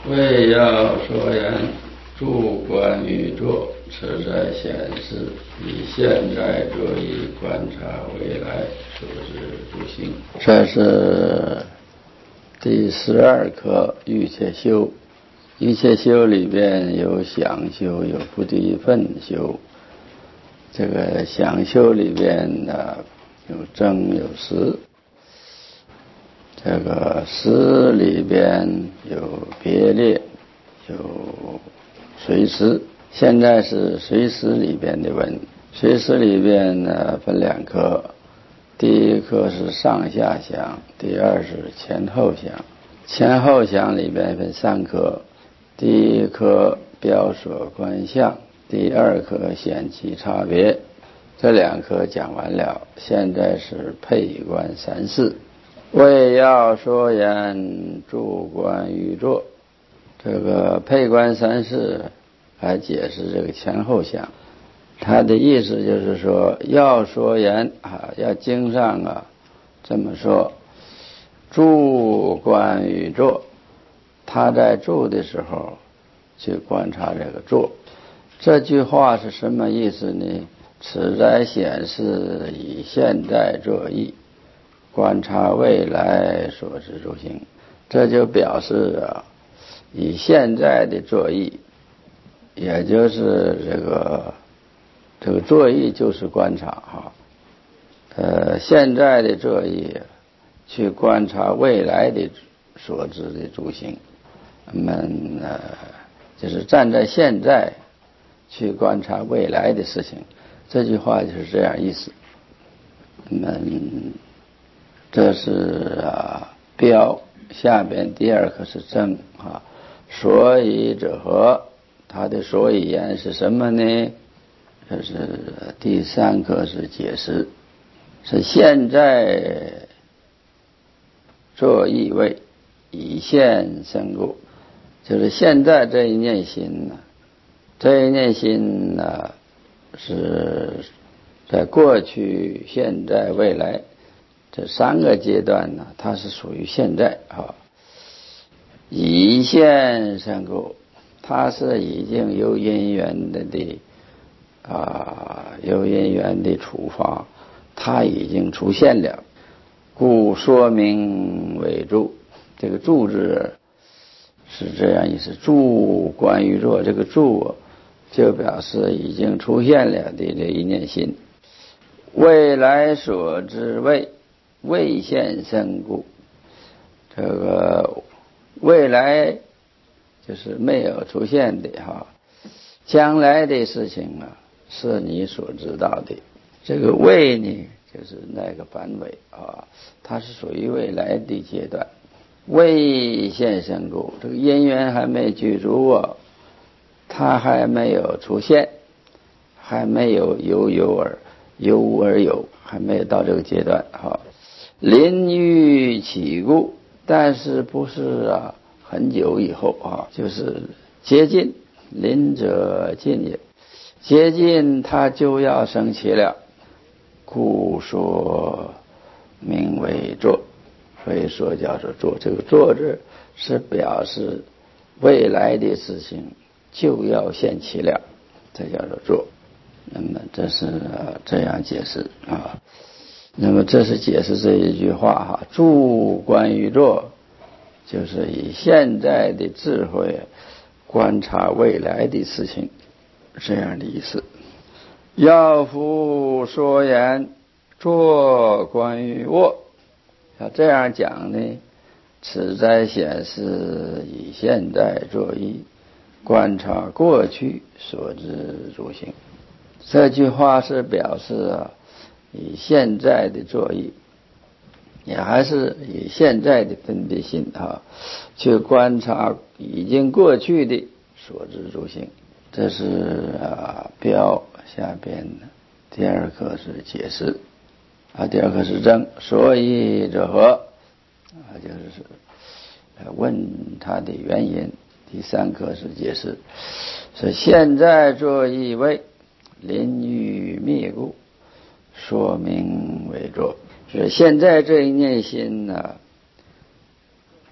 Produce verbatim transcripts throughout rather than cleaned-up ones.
为要说言，诸观于作，此在显示以现在作意观察未来所知诸行。这是第十二课欲切修。欲切修里边有想修，有不地分修。这个想修里边呢，有真有实。这个实里边有别列，有随时。现在是随时里边的文。随时里边呢分两科，第一科是上下想，第二是前后想。前后想里边分三科，第一科表所观相，第二科显其差别。这两科讲完了，现在是配观三事。为要说言，诸观于作。这个配观三事来解释这个前后想，他的意思就是说，要说言啊，要经上啊这么说，诸观于作，他在做的时候去观察这个做。这句话是什么意思呢？此在显示以现在作意观察未来所知诸行。这就表示啊，以现在的作意，也就是这个这个作意就是观察哈，呃，现在的作意去观察未来的所知的诸行。那么呃，就是站在现在去观察未来的事情。这句话就是这样意思。那么这是啊标，下边第二课是正啊。所以者何？它的所以言是什么呢？这是第三课是解释，是现在作意位以现生故，就是现在这一念心呢，这一念心呢是在过去、现在、未来这三个阶段呢，它是属于现在啊。以现生故，它是已经有因缘的的啊，有因缘的触发，它已经出现了，故说明为注。这个注字是这样意思，注观于作，这个注就表示已经出现了的这一念心。未来所知未未现生故，这个未来就是没有出现的哈，将来的事情啊是你所知道的。这个未呢就是那个反尾啊，它是属于未来的阶段。未现生故，这个因缘还没具足啊，它还没有出现，还没有由有而由无而有，还没有到这个阶段哈。临欲起故，但是不是啊很久以后啊，就是接近，临者近也，接近它就要升起了，故说名为作。所以说叫做作，这个作字是表示未来的事情就要现起了，这叫做作。那么这是、呃、这样解释啊。那么这是解释这一句话哈，诸观于作，就是以现在的智慧观察未来的事情，这样的意思。要夫说言，作观于卧。要这样讲呢，此在显示以现在作意观察过去所知诸行。这句话是表示啊，以现在的作意，也还是以现在的分别心啊，去观察已经过去的所知诸行。这是啊标下边的第二课是解释啊，第二课是证，所以者何啊，就是问他的原因。第三课是解释，是现在作意为临欲灭故，说明为作。是现在这一念心呢，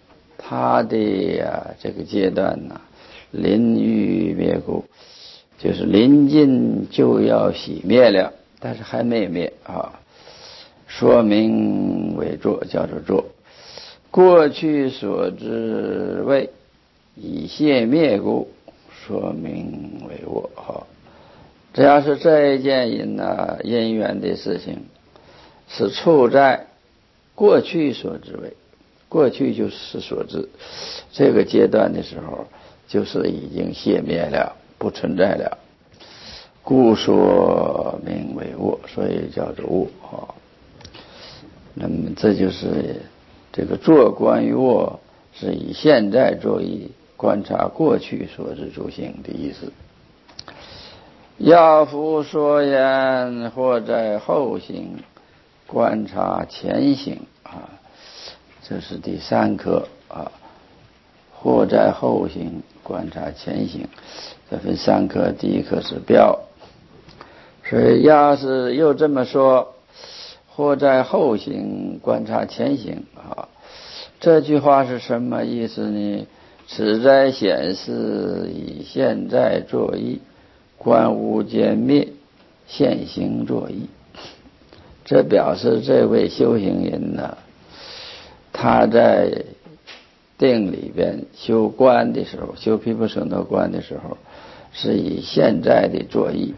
他的呀、啊、这个阶段呢，临欲灭故，就是临近就要熄灭了，但是还没灭啊。说明为作，叫做作。过去所知谓以谢灭故，说明为我哈。只要是这一件因呢因缘的事情，是处在过去所知谓，过去就是所知这个阶段的时候，就是已经谢灭了，不存在了，故说名为我，所以叫做我啊。那么这就是这个做观于我，是以现在作意观察过去所知诸行的意思。要夫说言，或在后行观察前行啊，这是第三课啊。或在后行观察前行，这分三课，第一课是标。所以要是又这么说，或在后行观察前行啊，这句话是什么意思呢？此在显示以现在作意观无间灭现行作意。这表示这位修行人呢，他在定里边修观的时候，修毗婆舍那观的时候，是以现在的作意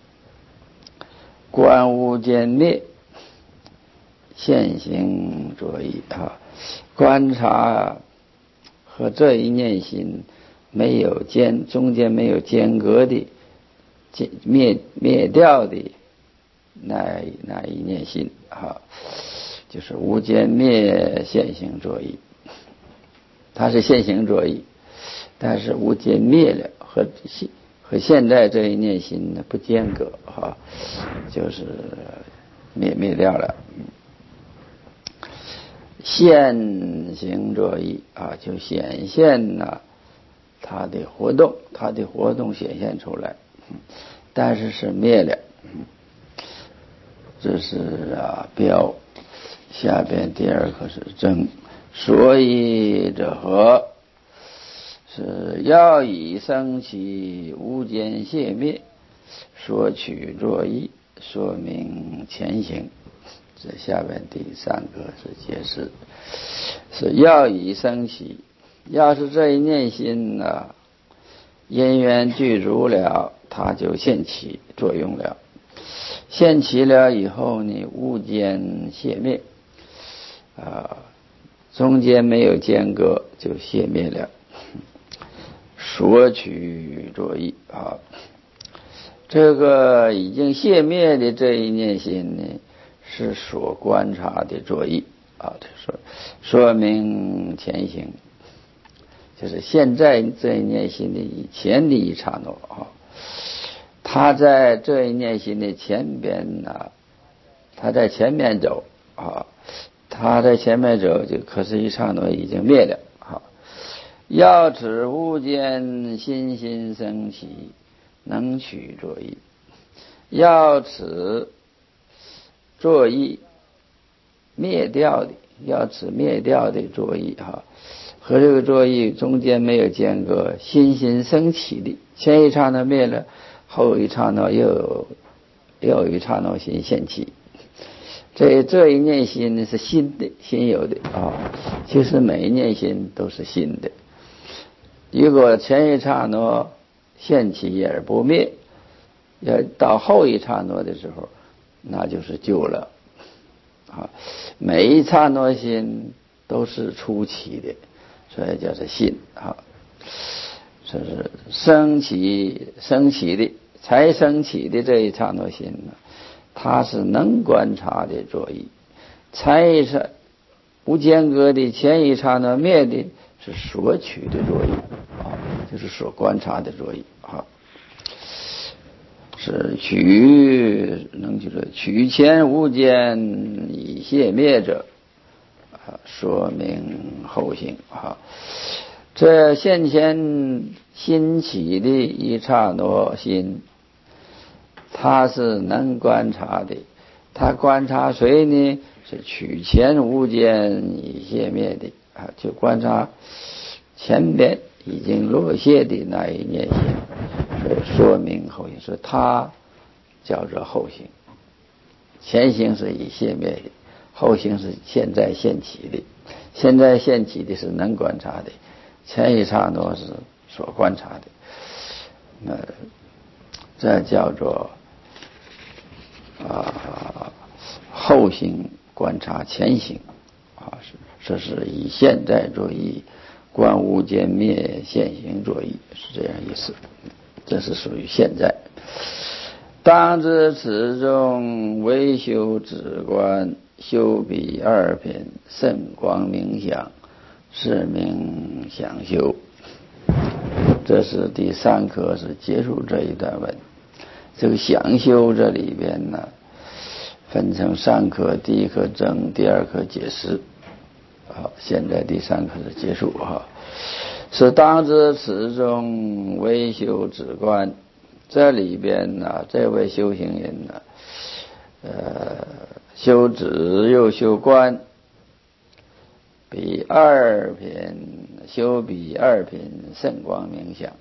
观无间灭现行作意啊，观察和这一念心没有间，中间没有间隔的灭灭掉的那那一念心啊，就是无间灭现行作意。它是现行作意，但是无间灭了，和和现在这一念心呢不间隔啊，就是灭灭掉了。现行作意啊，就显现了它的活动，它的活动显现出来，但是是灭了。这是啊标。下边第二课是真。所以者何？是要以生起无间谢灭，所取作意，说明前行。这下边第三个是解释，是要以生起，要是这一念心呢、啊，因缘具足了，它就现起作用了。现起了以后呢，无间谢灭啊。中间没有间隔，就谢灭了。所取作意啊，这个已经谢灭的这一念心呢，是所观察的作意啊。这说说明前行，就是现在这一念心的以前的一刹那啊，他在这一念心的前边呢，他在前面走啊。他在前面走，就可是一刹那已经灭了。好，要此无间心心生起，能取作意。要此作意灭掉的，要此灭掉的作意哈，和这个作意中间没有间隔，心心生起的，前一刹那灭了，后一刹那又有又有一刹那心现起。这这一念心呢是新的，新有的啊。其实每一念心都是新的。如果前一刹那现起而不灭，要到后一刹那的时候，那就是旧了啊。每一刹那心都是初起的，所以叫做新啊。这是升起升起的，才升起的这一刹那心呢，它是能观察的作意，才一刹无间隔的前一刹那灭的是所取的作意啊，就是所观察的作意啊。是取能就是取前无间以谢灭者啊，说明后行啊。这现前新起的一刹那心，他是能观察的，他观察谁呢？是取前无间以谢灭的啊，就观察前边已经落谢的那一念心，所以说明后行，所以它叫做后行。前行是已现灭的，后行是现在现起的。现在现起的是能观察的，前一刹那是所观察的。那这叫做啊后行观察前行啊，是这是以现在作意观无间灭现行作意，是这样意思。这是属于现在。当知此中唯修止观，修彼二品甚光明想，是名想修。这是第三课，是结束这一段文。这个想修这里边呢，分成三课，第一课证，第二课解释。好，现在第三课是结束哈。是当知此中唯修止观，这里边呢，这位修行人呢，呃，修止又修观，比二品修比二品甚光明想。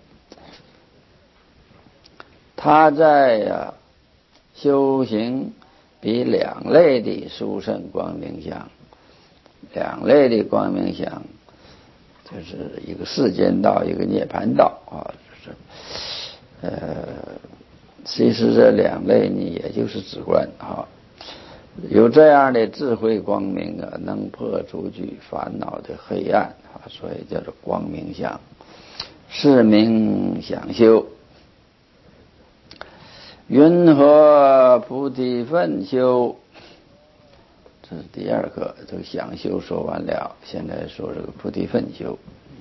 他在呀、啊、修行比两类的殊胜光明想，两类的光明想，就是一个世间道，一个涅槃道啊，就是呃，其实这两类呢，也就是止观啊。有这样的智慧光明啊，能破除去烦恼的黑暗啊，所以叫做光明想，是名想修。云何菩提分修？这是第二个，这个想修说完了，现在说这个菩提分修。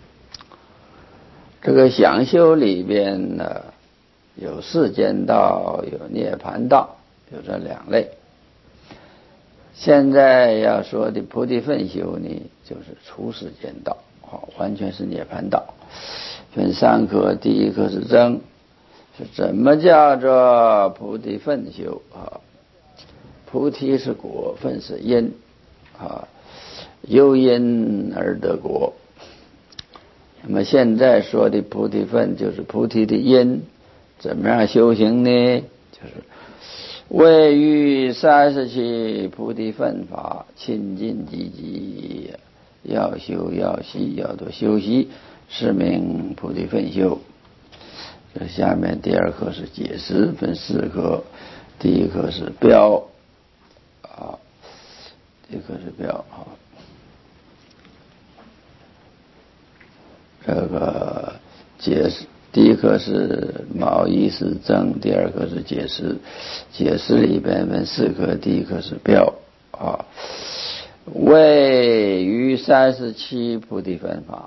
这个想修里边呢，有世间道，有涅槃道，有这两类。现在要说的菩提分修呢，就是出世间道，完全是涅槃道。分三课，第一课是真，是怎么叫做菩提分修啊？菩提是果，分是因啊，由因而得果。那么现在说的菩提分就是菩提的因，怎么样修行呢？就是为于三十七菩提分法亲近积极，要修要习，要多修习，是名菩提分修。这下面第二课是解释，分四课，第一课是标啊，第一课是标啊。这个解释，第一课是卯一是正，第二课是解释。解释里边分四课，第一课是标啊。位于三十七菩提分法，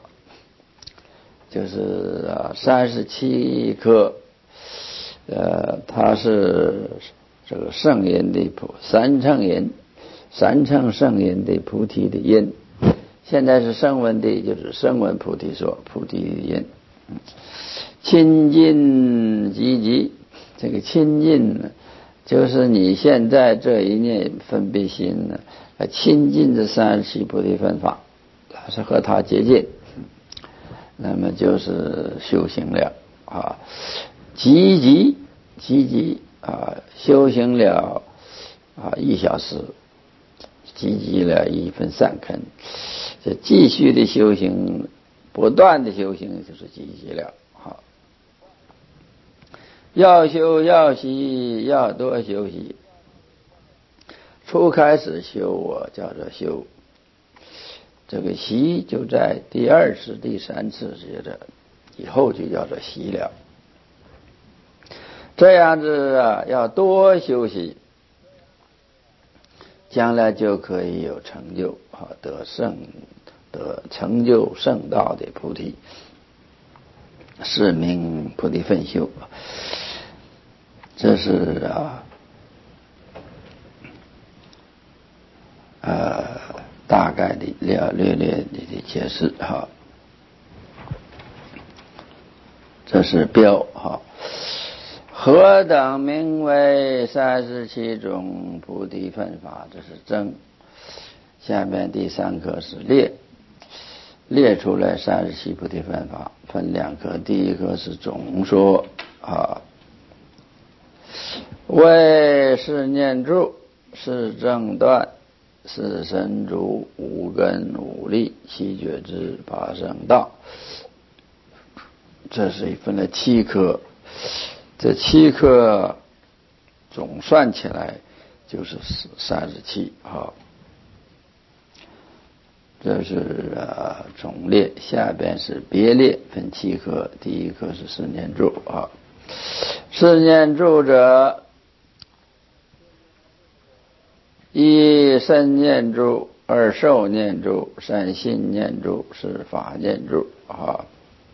就是啊三十七课，呃，它是这个圣因的菩三乘因，三乘圣因的菩提的因。现在是声闻的，就是声闻菩提说菩提因。亲近积极，这个亲近呢，就是你现在这一念分别心呢，亲近这三十七菩提分法，是和它接近，那么就是修行了啊。积极积极啊，修行了啊一小时，积极了一分三坑。这继续的修行，不断的修行，就是积极了。好，要修要习，要多修习。初开始修我叫做修，这个习就在第二次、第三次学着，以后就叫做习了。这样子啊，要多修习，将来就可以有成就啊，得圣。得成就圣道的菩提，是名菩提分修。这是啊，呃，大概的略略略的解释哈。这是标哈。何等名为三十七种菩提分法？这是真。下面第三课是列。 列出来三十七菩提分法，分两科，第一个是总说啊，为是念住，是正断，是身主，五根五力，七觉支，八圣道。这是分了七科，这七科总算起来就是三十七啊。这是呃总列，下边是别列，分七科，第一科是四念住啊。四念住者，一身念住，二受念住，三心念住，四法念住啊。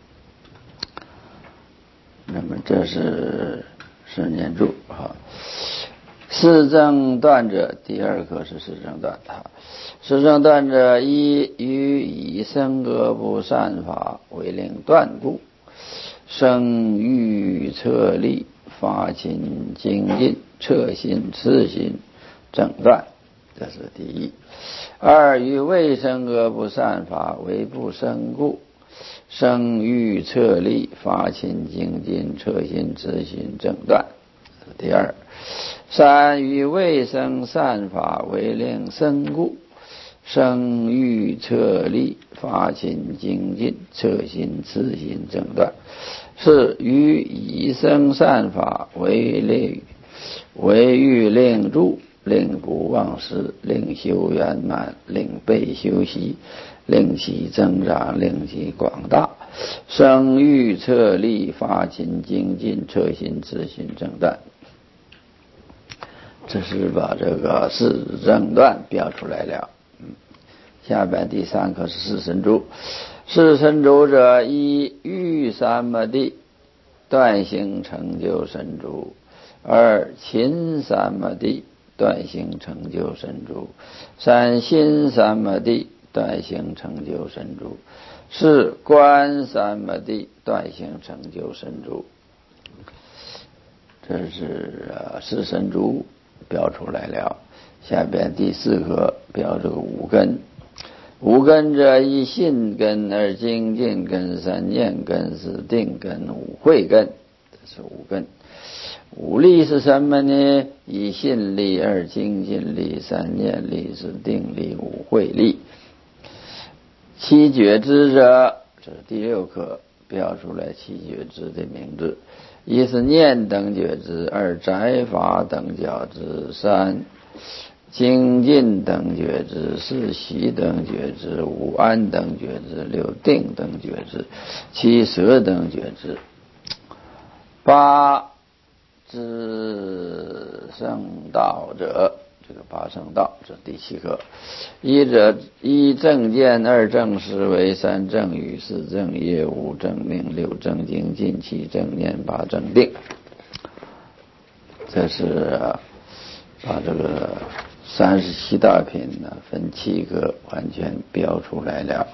那么这是四念住啊。四正断者，第二个是四正断啊。四正断者，一于以生恶不善法为令断故，生欲彻力，发心精进，彻心次心正断，这是第一。二于未生恶不善法为不生故，生欲彻力，发心精进，彻心次心正断，这是第二。三于未生善法为令生故，生欲彻力，发心精进，彻心次心正断。四于已生善法为令为欲令住，令不忘失，令修圆满，令备修习，令其增长，令其广大。生欲彻力，发心精进，彻心次心正断。这是把这个四正断标出来了。嗯，下边第三个是四神珠。四神珠者，一欲三摩地，断行成就神珠；二勤三摩地，断行成就神珠；三心三摩地，断行成就神珠；四观三摩地，断行成就神珠。这是呃四神珠标出来了。下边第四个标这个五根。五根者，一信根，二精进根，三念根，四定根，五慧根，这是五根。五力是什么呢？一信力，二精进力，三念力，四定力，五慧力。七觉支者，这是第六课标出来七觉支的名字。一是念等觉支，二宅法等觉支，三精进等觉支，四习等觉支，五安等觉支，六定等觉支，七舍等觉支，八至圣道者，这个八圣道，这是第七课。一者一正见，二正思维，三正语，四正业，五正命，六正精进，七正念，八正定。这是把这个三十七大品呢分七个完全标出来了。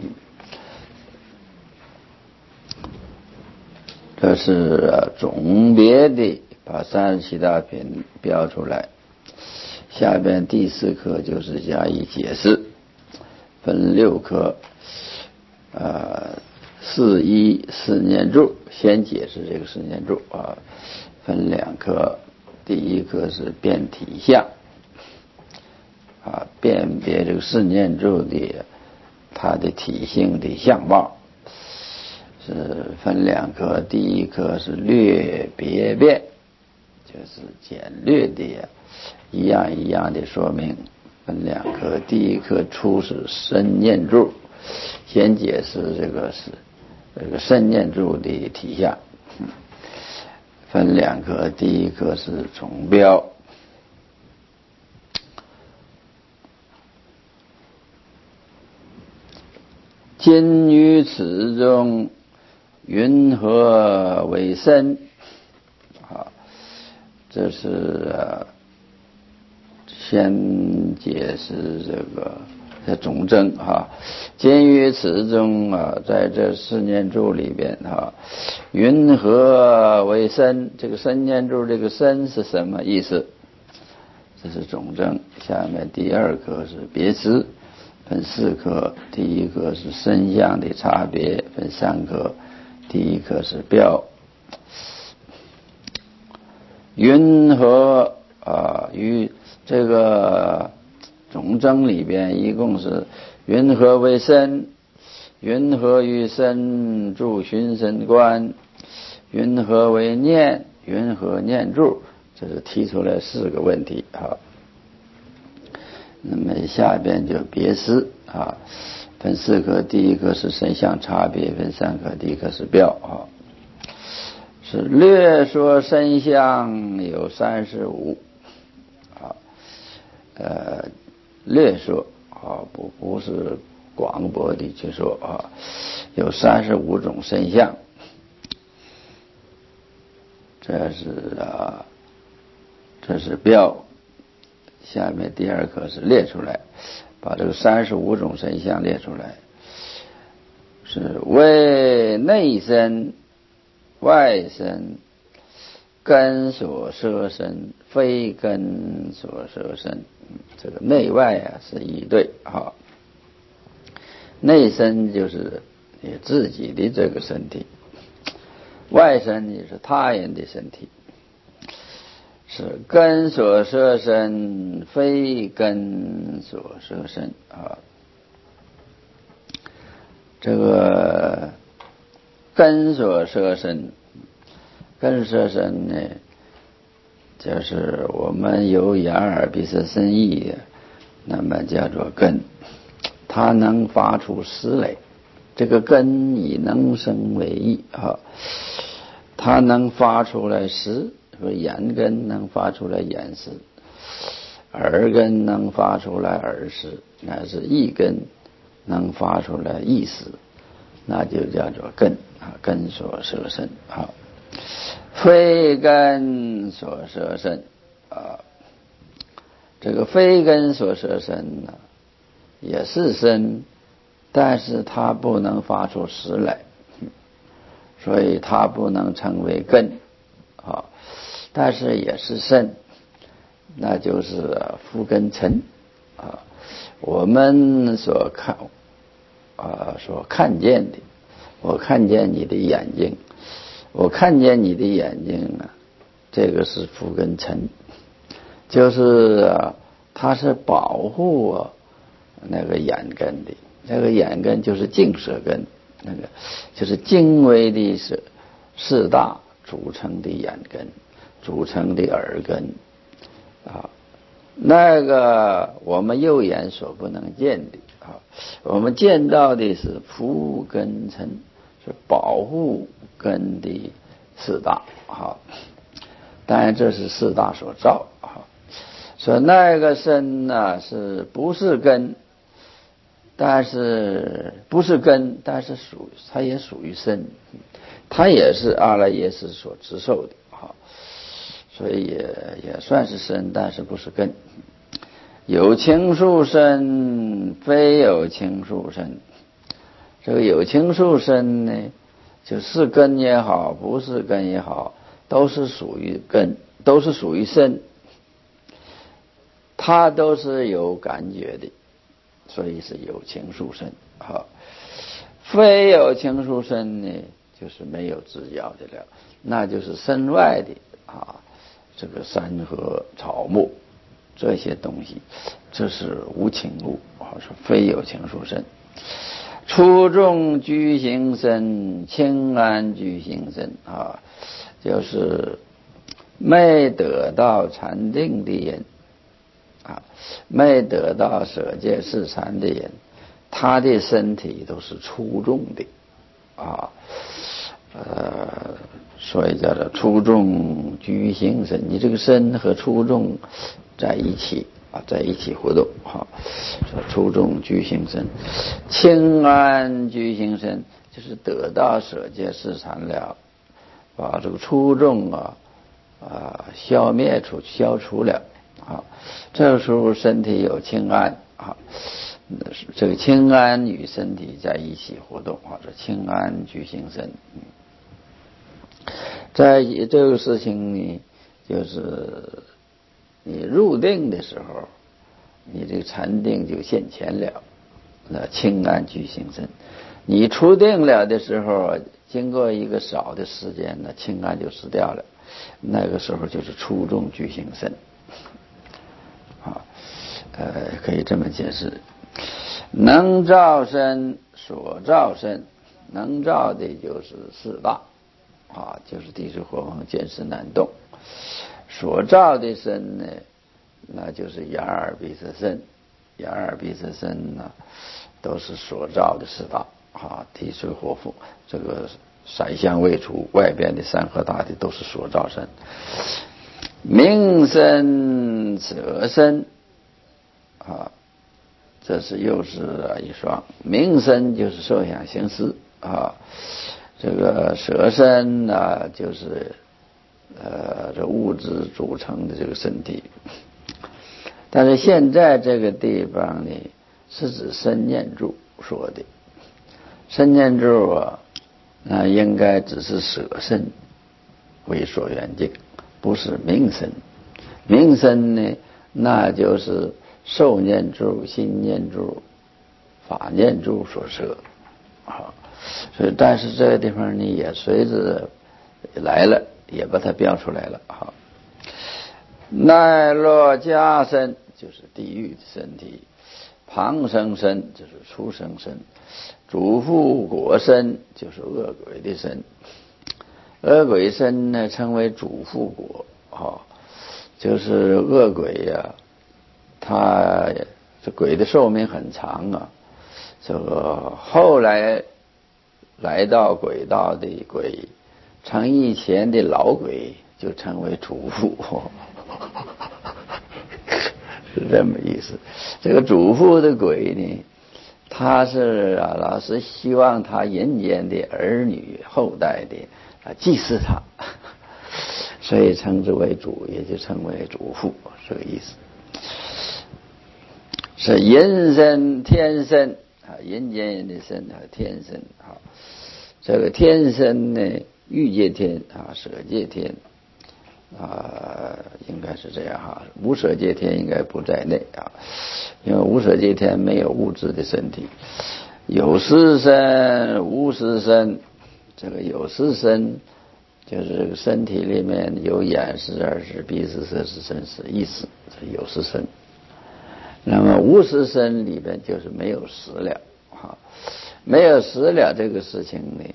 这是总别的把三十七大品标出来。下边第四课就是加以解释，分六课，呃，四一四念住，先解释这个四念住啊，分两课。第一课是辨体相，啊，辨别这个四念住的它的体性的相貌，是分两课。第一课是略别辨，就是简略的一样一样的说明，分两课。第一课初是身念住，先解释这个是这个身念住的体相，嗯，分两课。第一课是总标，今于此中云何为身？啊，这是呃先解释这个的总证哈。今于此中啊，在这四念住里边哈，云何为身？这个身念住这个身是什么意思？这是总证。下面第二个是别支， 分四科，第一科是身相的差别，分三科，第一科是标。云何啊？于这个总证里边一共是云何为身，云何于身住寻身观，云何为念，云何念住，这是提出来四个问题啊。那么下边就别思啊，分四科，第一个是身相差别，分三科，第一个是标啊。是略说身相有三十五啊，呃，略说啊，不不是广博的去说啊，有三十五种身相，这是啊，这是标。下面第二课是列出来，把这个三十五种身相列出来，是为内身、外身、根所摄身，非根所摄身。这个内外啊是一对啊。内身就是你自己的这个身体，外身也是他人的身体。是根所摄身，非根所摄身啊。这个根所摄身，根摄身呢，就是我们有眼耳鼻舌身意的，那么叫做根，它能发出诗来。这个根以能生为意啊，它能发出来诗。说眼根能发出来眼识，耳根能发出来耳识，乃是意根能发出来意识，那就叫做根啊，根所摄身啊。非根所摄身啊，这个非根所摄身呢，也是身，但是它不能发出识来，所以它不能成为根啊。但是也是身，那就是肤根尘啊。我们所看啊，所看见的，我看见你的眼睛，我看见你的眼睛啊，这个是肤根尘，就是啊，它是保护啊那个眼根的。那个眼根就是净色根，那个就是精微的是四大组成的眼根。组成的耳根啊，那个我们右眼所不能见的啊，我们见到的是肤根尘，是保护根的四大啊。当然这是四大所造啊。说那个身呢，是不是根？但是不是根，但是属它也属于身，它也是阿赖耶识所执受的啊。所以也也算是身，但是不是根。有情数身，非有情数身。这个有情数身呢，就是根也好，不是根也好，都是属于根，都是属于身，它都是有感觉的，所以是有情数身。好，非有情数身呢，就是没有知觉的了，那就是身外的啊。这个山河草木这些东西，这是无情物啊，说非有情数身。初众居行身，清安居行身啊，就是没得到禅定的人啊，没得到舍戒释禅的人，他的身体都是粗重的啊。呃，所以叫做粗重居行身，你这个身和粗重在一起啊，在一起活动哈。说粗重居行身，清安居行身，就是得到舍戒释禅了，把这个粗重啊啊消灭出消除了啊，这时候身体有清安啊。这个清安与身体在一起活动啊，这清安居行身。在这个事情呢，就是你入定的时候，你这个禅定就现前了那清安具性身。你初定了的时候，经过一个少的时间呢，清安就失掉了，那个时候就是初中具性身。啊，呃，可以这么解释。能照身，所照身，能照的就是四大，啊，就是地水火风见识难动。所照的身呢，那就是眼耳鼻舌身，眼耳鼻舌身呢，都是所照的四大，啊，地水火风，这个色香味触外边的三合大的都是所照身。名身色身，啊，这是又是一双。名身就是受想行识啊，这个色身呢，就是呃这物质组成的这个身体。但是现在这个地方呢，是指身念住说的。身念住啊，那应该只是色身为所缘境，不是名身。名身呢，那就是受念住、心念住、法念住所摄啊。所以，但是这个地方呢，也随着来了，也把它标出来了哈。奈落家身就是地狱的身体，旁生身就是畜生身，主父果身就是恶鬼的身。恶鬼身呢，称为主父果，哈，就是恶鬼呀、啊，他这鬼的寿命很长啊。这个后来来到鬼道的鬼，成以前的老鬼就称为主父，是这么意思。这个主父的鬼呢，他是啊，老是希望他人间的儿女后代的啊祭祀他，所以称之为主，也就称为主父，这个意思。是人身、天身啊，人间人的身和天身啊。这个天身呢，欲界天啊，舍界天啊，应该是这样哈。无舍界天应该不在内啊，因为无舍界天没有物质的身体，有识身、无识身。这个有识身就是这个身体里面有眼识、耳识、鼻识、舌识、身识、意识，这有识身。那么无识身里边就是没有识了哈，没有识了这个事情呢，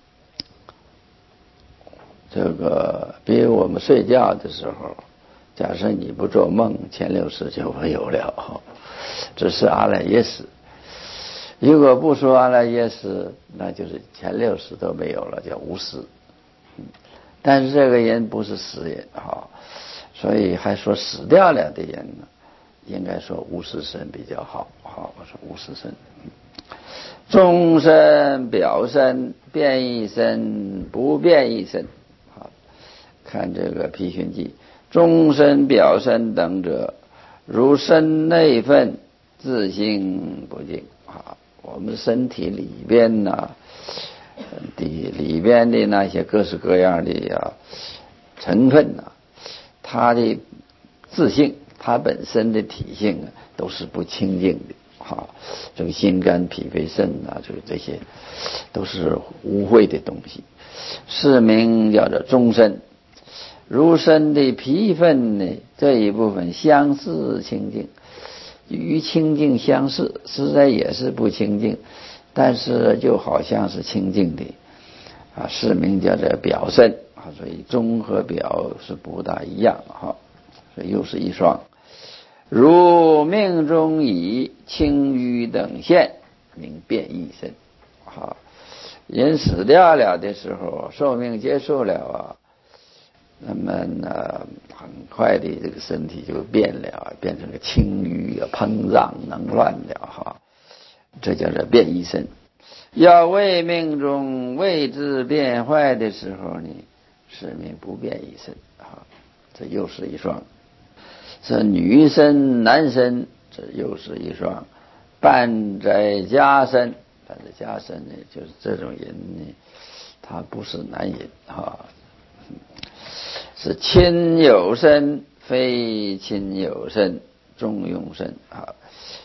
这个比如我们睡觉的时候，假设你不做梦，前六识就会有了哈，这是阿赖耶识。如果不说阿赖耶识，那就是前六识都没有了，叫无识。但是这个人不是死人哈，所以还说死掉了的人呢，应该说无识身比较好。好，我说无识身。中身、表身、变异身、不变异身。好，看这个批训记，中身、表身等者，如身内分，自性不净。好，我们身体里边呢，的里边的那些各式各样的呀成分呢，它的自性，它本身的体性啊，都是不清净的。好，这个心肝脾肺肾啊，这个这些都是污秽的东西，是名叫做中身。如身的皮分呢，这一部分相似清净，与清净相似，实在也是不清净，但是就好像是清净的啊，是名叫做表身啊，所以中和表是不大一样哈，所以又是一双。如命中以清瘀等现，名变异身。好，人死掉了的时候，寿命结束了啊，那么呢，很快的这个身体就变了，变成个清瘀啊，膨胀能乱了哈，这叫做变异身。要为命中未知变坏的时候呢，是名不变异身啊，这又是一双。是女身、男身，这又是一双。半在家身，半在家身呢，就是这种人呢，他不是男人啊，是亲友身，非亲友身，中庸身啊。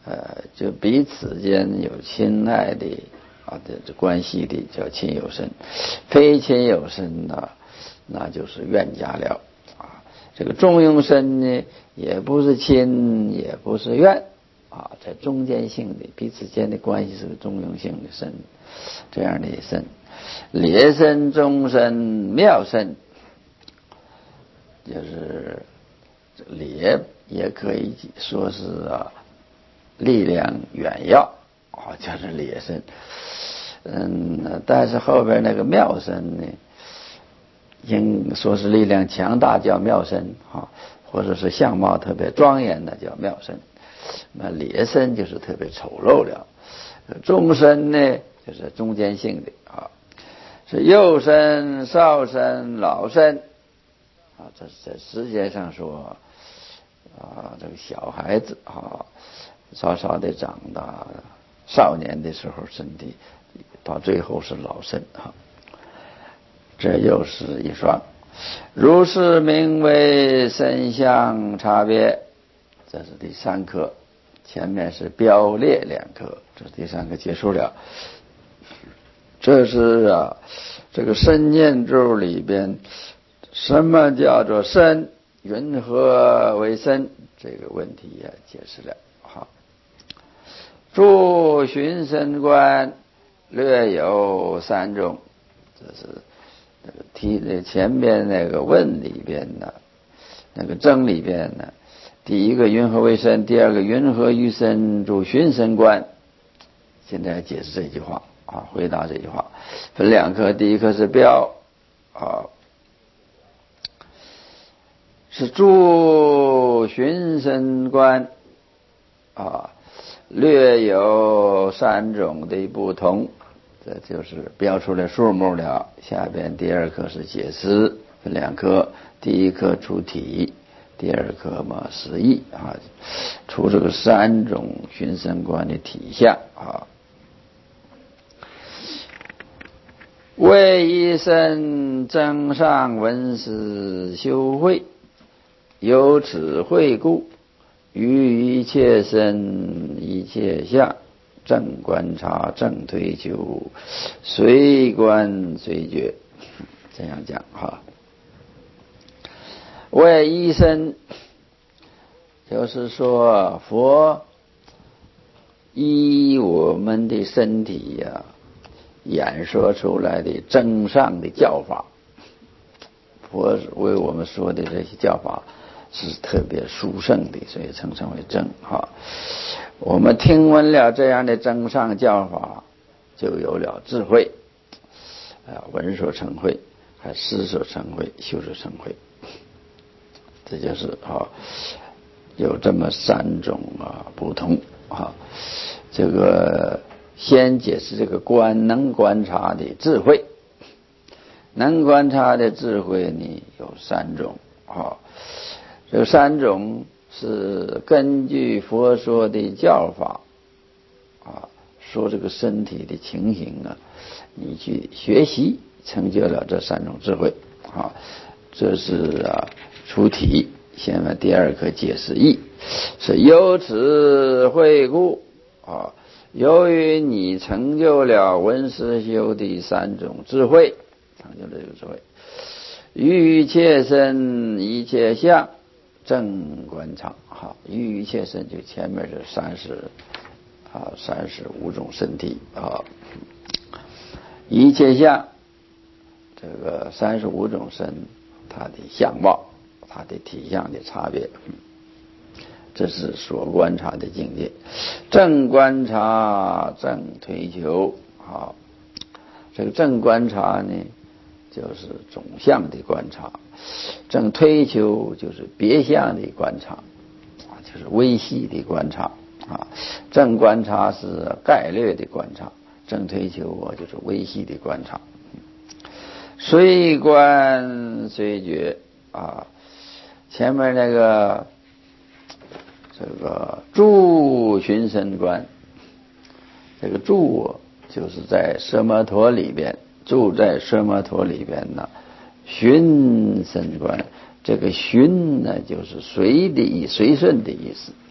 呃，就彼此间有亲爱的啊的这关系的叫亲友身，非亲友身呢，那就是怨家了啊。这个中庸身呢，也不是亲，也不是怨啊，在中间性的彼此间的关系是个中庸性的身，这样的身，烈身、中身、妙身，就是烈也可以说是啊。力量远要啊，就是烈身。嗯，但是后边那个妙身呢，应说是力量强大叫妙身啊，或者是相貌特别庄严的叫妙身。那烈身就是特别丑陋了。中身呢，就是中间性的啊，是幼身、少身、老身啊，这是在时间上说啊，这个小孩子啊。稍稍的长大，少年的时候身体，到最后是老身啊，这又是一双。如是名为身相差别，这是第三课，前面是标列两课，这是第三课结束了。这是啊，这个身念咒里边，什么叫做身？云何为身？这个问题也解释了。好。诸寻身观略有三种，这是那个题的前边那个问里边呢，那个证里边呢，第一个云何为身，第二个云何于身，诸寻身观。现在解释这句话啊，回答这句话，分两课，第一课是标啊，是诸寻身观啊。略有三种的不同，这就是标出来数目了。下边第二课是解释，分两课，第一课出题，第二课嘛释义啊，出这个三种寻身观的体相啊。为一身增上闻思修慧，有此慧故，于一切身一切相，正观察正推求，随观随觉，这样讲哈。为一身，就是说佛依我们的身体呀、啊，演说出来的增上的教法，佛为我们说的这些教法是特别殊胜的，所以称称为正哈。我们听闻了这样的增上教法，就有了智慧啊，闻所成慧，还思所成慧，修所成慧。这就是啊，有这么三种啊不同啊。这个先解释这个观，能观察的智慧，能观察的智慧呢有三种啊。这三种是根据佛说的教法啊，说这个身体的情形啊，你去学习，成就了这三种智慧啊。这是啊出题，下面第二课解释义，是由此慧故啊，由于你成就了闻思修的三种智慧，成就了这个智慧，于一切身一切相正观察，好，于一切身就前面是三十啊三十五种身体啊，一切相这个三十五种身，它的相貌，它的体相的差别，这是所观察的境界。正观察正推求，好，这个正观察呢，就是总相的观察，正推求就是别相的观察，啊，就是微细的观察啊。正观察是概略的观察，正推求啊就是微细的观察。随观随觉啊，前面那个这个住寻身观，这个住就是在奢摩陀里边，住在奢摩陀里边呢，寻身观，这个寻呢就是随的意随顺的意思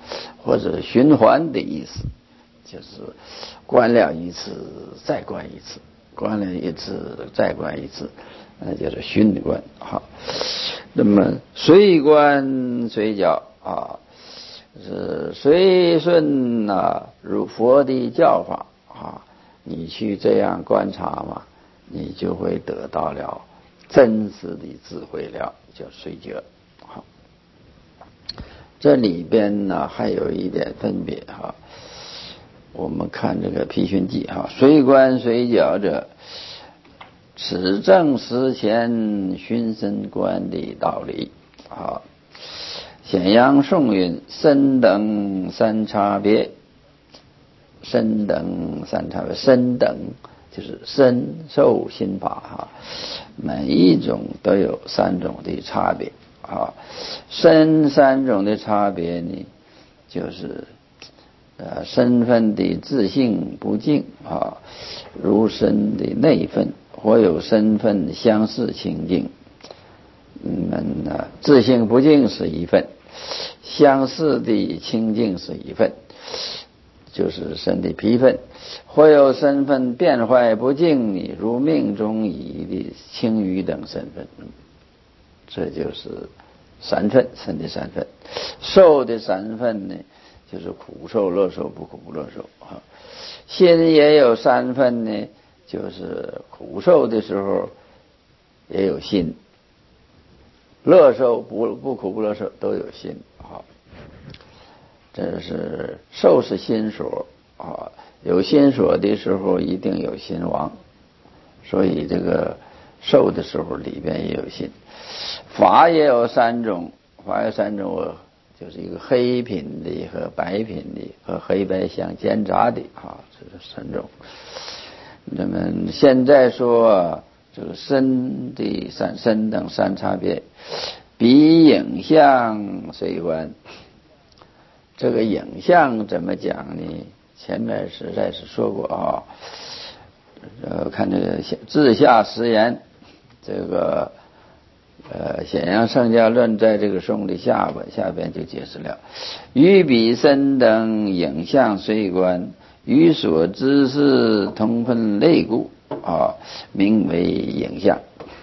或者循环的意思，就是观了一次再观一次，观了一次再观一次，那就是循观。好，那么随观随教啊，是随顺啊，如佛的教法啊，你去这样观察嘛，你就会得到了真实的智慧了，叫随觉。好，这里边呢还有一点分别哈。我们看这个批训记哈，随观随觉者，此正实前熏身观的道理啊。显阳颂云：身等三差别，身等三差别，身等就是身受心法哈，每一种都有三种的差别啊。身三种的差别呢，就是呃身份的自性不净啊，如身的内分，或有身份相似清净。嗯呢，自性不净是一份，相似的清净是一份，就是身的皮分，或有身份变坏不净的，如命中乙的青鱼等身份，这就是三分，身的三分。受的三分呢，就是苦受、乐受、不苦不乐受啊。心也有三分呢，就是苦受的时候也有心，乐受不不苦不乐受都有心啊。这是受是心所啊，有心所的时候一定有心王，所以这个受的时候里边也有心。法也有三种，法有三种，就是一个黑品的和白品的和黑白相间杂的啊，这是三种。那么现在说这个身的三身等三差别，比影像随观。这个影像怎么讲呢？前面实在是说过啊。呃，看这个治下实言，这个呃显阳圣教论在这个颂的下边下边就解释了：于彼身等影像随观，与所知是同分类故啊，名为影像。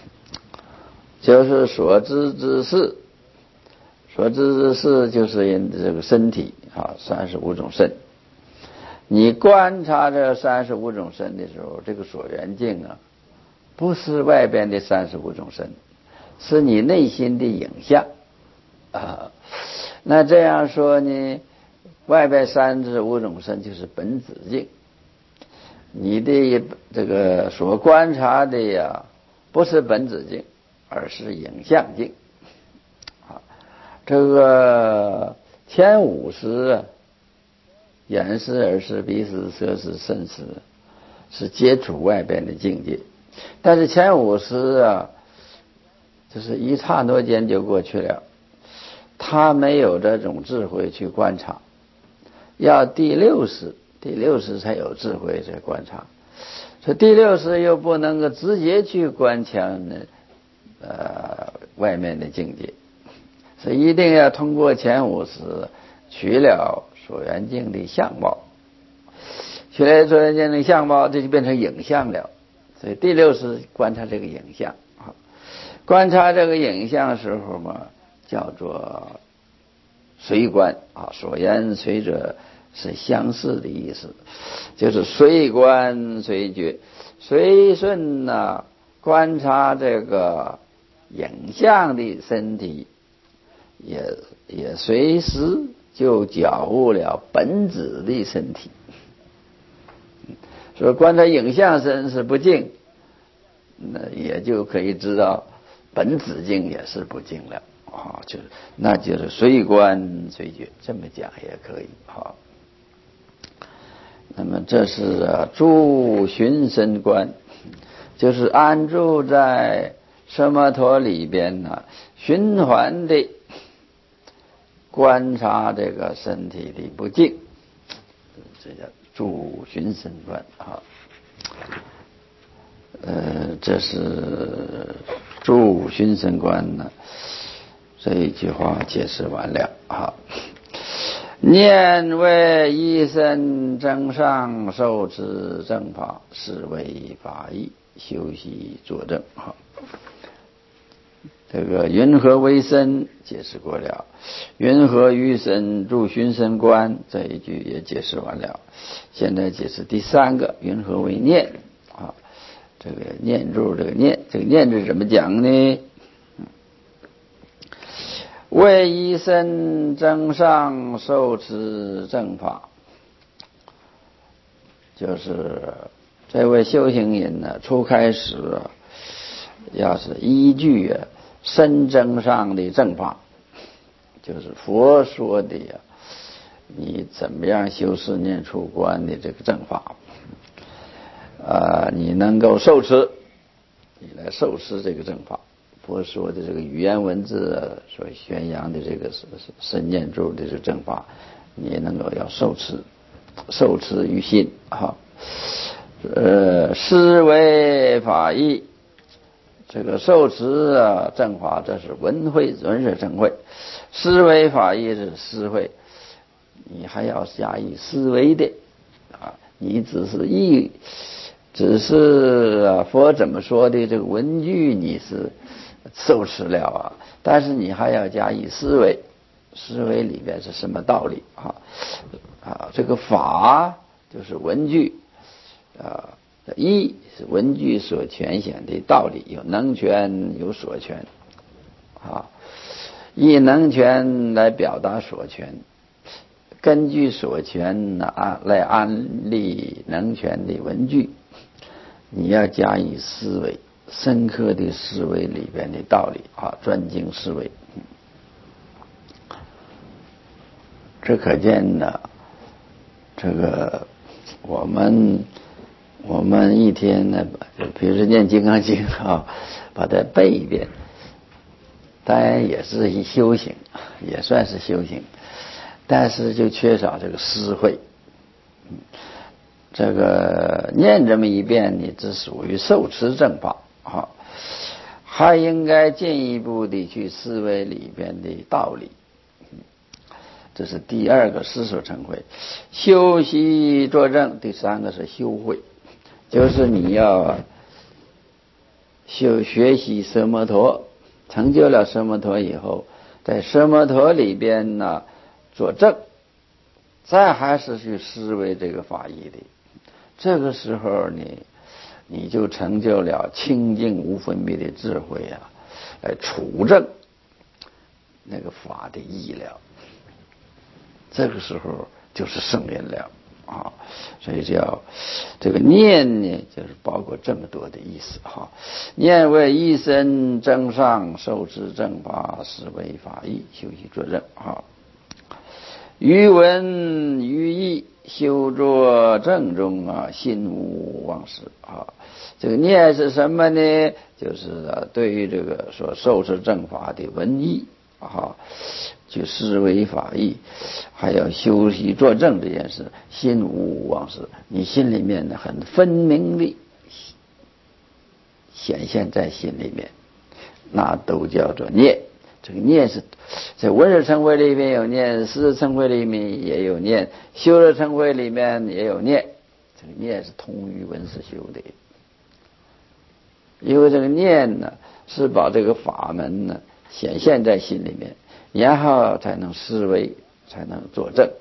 就是所知之事，所知之事就是这个身体啊，三十五种身。你观察这三十五种身的时候，这个所缘境啊，不是外边的三十五种身，是你内心的影像啊。那这样说呢，外边三十五种身就是本自境，你的这个所观察的呀，不是本自境，而是影像境啊。这个前五识啊，眼识、耳识、鼻识、舌识、身识，是接触外边的境界。但是前五识啊，就是一刹那间就过去了，他没有这种智慧去观察，要第六识，第六识才有智慧在观察。所以第六识又不能够直接去观察呢，呃，外面的境界，所以一定要通过前五识取了所缘境的相貌，取了所缘境的相貌，这就变成影像了。所以第六识观察这个影像啊，观察这个影像的时候嘛，叫做随观啊，所缘随者是相似的意思，就是随观随觉，随顺呢观察这个影像的身体，也也随时就觉悟了本质的身体。所以观察影像身是不净，那也就可以知道本质境也是不净了啊，就是那就是随观随觉，这么讲也可以哈。那么这是啊，住寻身观，就是安住在奢摩陀里边呢，循环的观察这个身体的不净，这叫住寻身观啊。呃，这是住寻身观呢，这一句话解释完了啊。 念为一身正上受持正法，是为法义，修习作证。好，这个云何为身解释过了，云何于身住寻身观这一句也解释完了。现在解释第三个，云何为念啊？这个念住这个念，这个念字怎么讲呢？为一身正上受持正法，就是这位修行人呢，初开始啊，要是依据啊身正上的正法，就是佛说的呀，你怎么样修四念处观的这个正法，啊、呃，你能够受持，你来受持这个正法。佛说的这个语言文字所宣扬的这个身念住的这个正法，你能够要受持，受持于心哈。呃，思维法义，这个受持啊正法，这是文会文是正会，思维法义是思会，你还要加以思维的啊，你只是意，只是、啊、佛怎么说的这个文句你是受持了啊，但是你还要加以思维，思维里边是什么道理啊？啊，这个法就是文句，啊，义是文句所诠显的道理，有能权有所权，啊，以能权来表达所权，根据所权啊来安立能权的文句，你要加以思维。深刻的思维里边的道理啊，专精思维，这可见呢，这个我们我们一天呢，比如说念金刚经啊，把它背一遍，当然也是一修行，也算是修行，但是就缺少这个思会。这个念这么一遍，你只属于受持正法。好，还应该进一步的去思维里边的道理，这是第二个思所成慧。修习作证，第三个是修慧，就是你要修学习奢摩陀，成就了奢摩陀以后，在奢摩陀里边呢作证，再还是去思维这个法义的，这个时候你你就成就了清净无分别的智慧啊，来处证那个法的义了。这个时候就是圣人了啊，所以叫这个念呢，就是包括这么多的意思哈。念为一身正上受持正法，是为法义，修习作证啊。于文于义修作正中啊，心无忘失啊。这个念是什么呢？就是啊，对于这个所受持正法的文义啊，去思维法义，还要修习作证这件事，心无忘失，你心里面呢很分明的显现在心里面，那都叫做念。这个念是在文字成慧里面有念，思成慧里面也有念，修的成慧里面也有念。这个念是通于文思修的，因为这个念呢是把这个法门呢显现在心里面，然后才能思维，才能作证。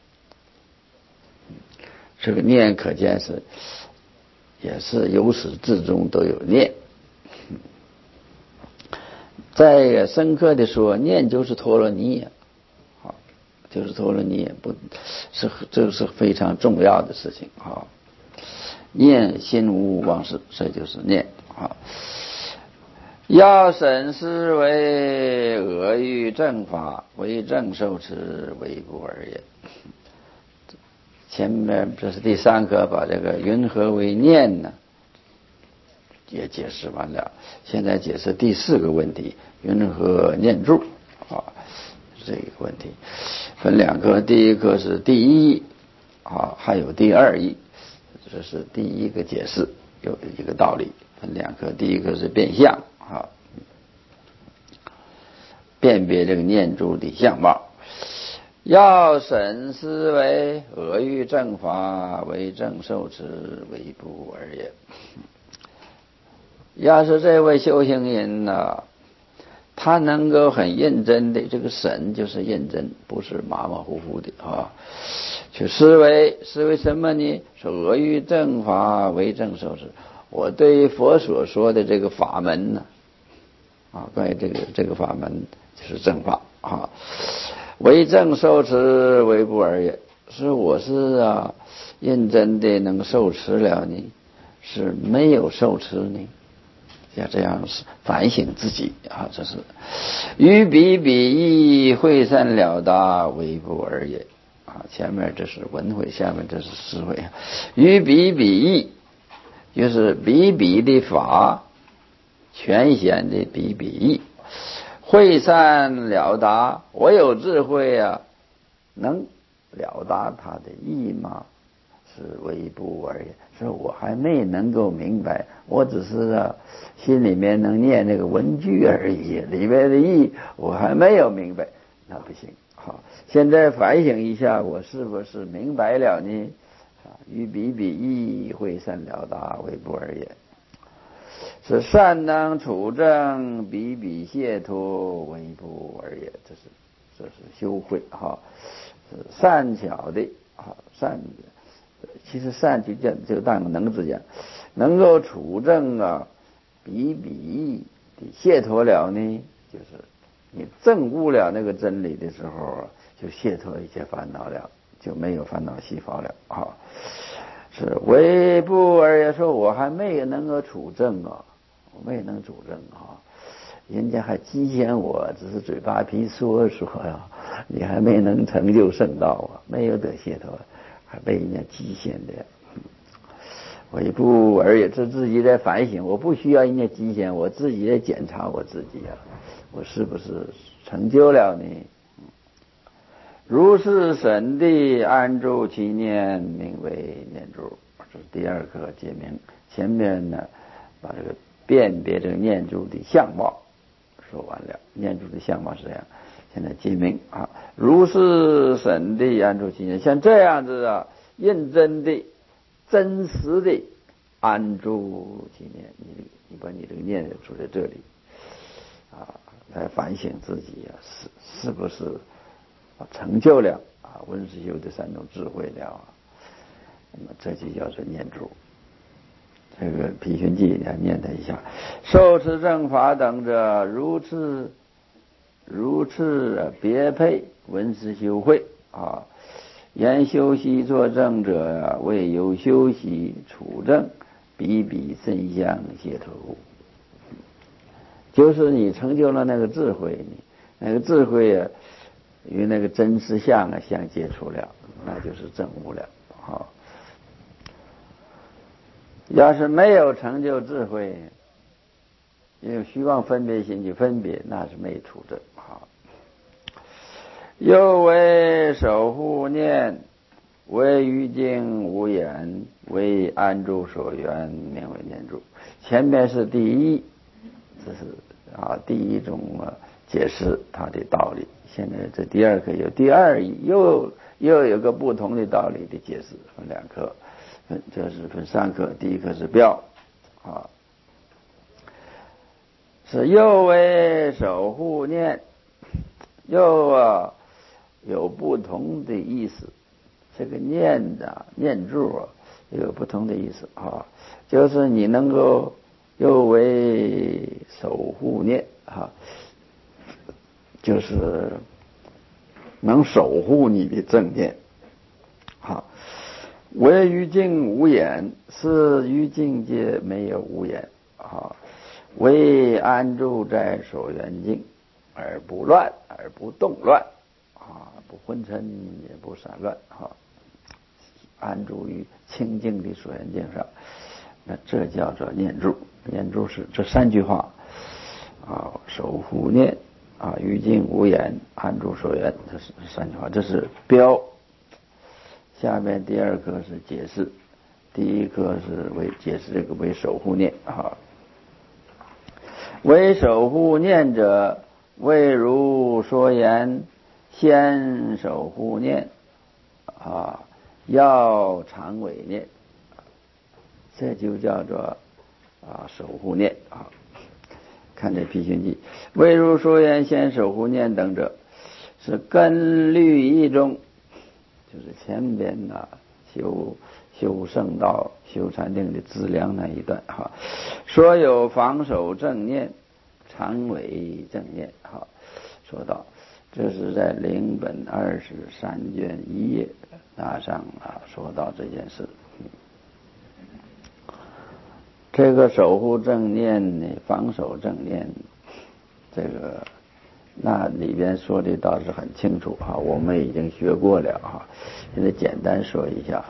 这个念可见是也是由始至终都有念。再深刻的说，念就是陀罗尼，好，就是陀罗尼，不是这是非常重要的事情啊。念心无忘失，这就是念啊。要审思为恶欲正法，为正受持，为不二也。前面这是第三个，把这个云何为念呢也解释完了，现在解释第四个问题，云何念住啊？这个问题分两个，第一个是第一义啊，还有第二义，这是第一个解释，有一个道理，分两个，第一个是变相啊，辨别这个念住的相貌。 要审思为阿谀正法，为正受持，为不二也。要是这位修行人呢、啊，他能够很认真的，这个审就是认真，不是马马虎虎的啊。去思维，思维什么呢？说阿谀正法，为正受持。我对佛所说的这个法门呢，啊，关于这个这个法门就是正法啊。为正受持，为不二也。是我是啊，认真的能受持了呢，是没有受持呢？要这样反省自己啊，这是于彼彼义，会善了达，为不二也啊。前面这是文会，下面这是实会。于彼彼义，就是彼彼的法，全显的彼彼义。会善了达，我有智慧啊，能了达他的意吗？是为不二也。是我还没能够明白，我只是啊心里面能念那个文句而已，里面的意我还没有明白，那不行。好，现在反省一下，我是不是明白了呢？啊，于彼彼义，会善了达，为不二也。是善能处正，彼彼解脱，为不二也。这是这是修慧哈，是善巧的啊，善其实善就叫就当能字讲，能够处正啊，彼彼的解脱了呢，就是你证悟了那个真理的时候，就解脱一切烦恼了，就没有烦恼细胞了啊。是为不二也，说我还没有能够处正啊。我没能主正啊，人家还讥嫌我，只是嘴巴皮说说呀，你还没能成就圣道啊，没有得解脱，还被人家讥嫌的。为不二也，是自己在反省，我不需要人家讥嫌，我自己在检查我自己啊，我是不是成就了呢？如是审地，安住其念，名为念住。这是第二课解明。前面呢，把这个辨别这个念珠的相貌说完了，念珠的相貌是这样，现在解明啊。如是审地，安住其念，像这样子啊，认真的、真实的安住其念，你你把你这个念住在这里啊，来反省自己啊，是是不是成就了啊文思修的三种智慧了啊？那么这就叫做念珠。这个《毗寻记》要念它一下，受持正法等者，如次如次别配闻思修慧啊。言修习作正者，为有修习处正，彼彼身相解脱故。就是你成就了那个智慧，那个智慧啊，与那个真实相啊相接触了，那就是证悟了。好。要是没有成就智慧，用虚妄分别心去分别，那是没处正。好，又为守护念，为于境无言，为安住所缘，名为念住。前面是第一，这是啊第一种啊解释它的道理。现在这第二课有第二又又有个不同的道理的解释，分两课。这是分三课，第一课是标啊，是又为守护念，又啊有不同的意思。这个念的念住啊有不同的意思啊，就是你能够又为守护念啊，就是能守护你的正念啊。为于境无眼，是于境界没有无眼啊。为安住在所缘境，而不乱，而不动乱啊，不昏沉也不散乱啊。安住于清净的所缘境上，那这叫做念住。念住是这三句话啊，守护念啊，于境无眼，安住所缘，这是三句话，这是标。下面第二个是解释，第一个是为解释这个为守护念啊。为守护念者，为如说言， 先守护念啊，要常违念，这就叫做啊守护念啊。看这辟寻记，未如说言先守护念等者，是根律一中，就是前边呢修修圣道、修禅定的资粮那一段哈。说有防守正念，常违正念哈。说到这是在领本二十三卷一页那上啊，说到这件事。这个守护正念呢，防守正念，这个那里边说的倒是很清楚哈，我们已经学过了哈，现在简单说一下，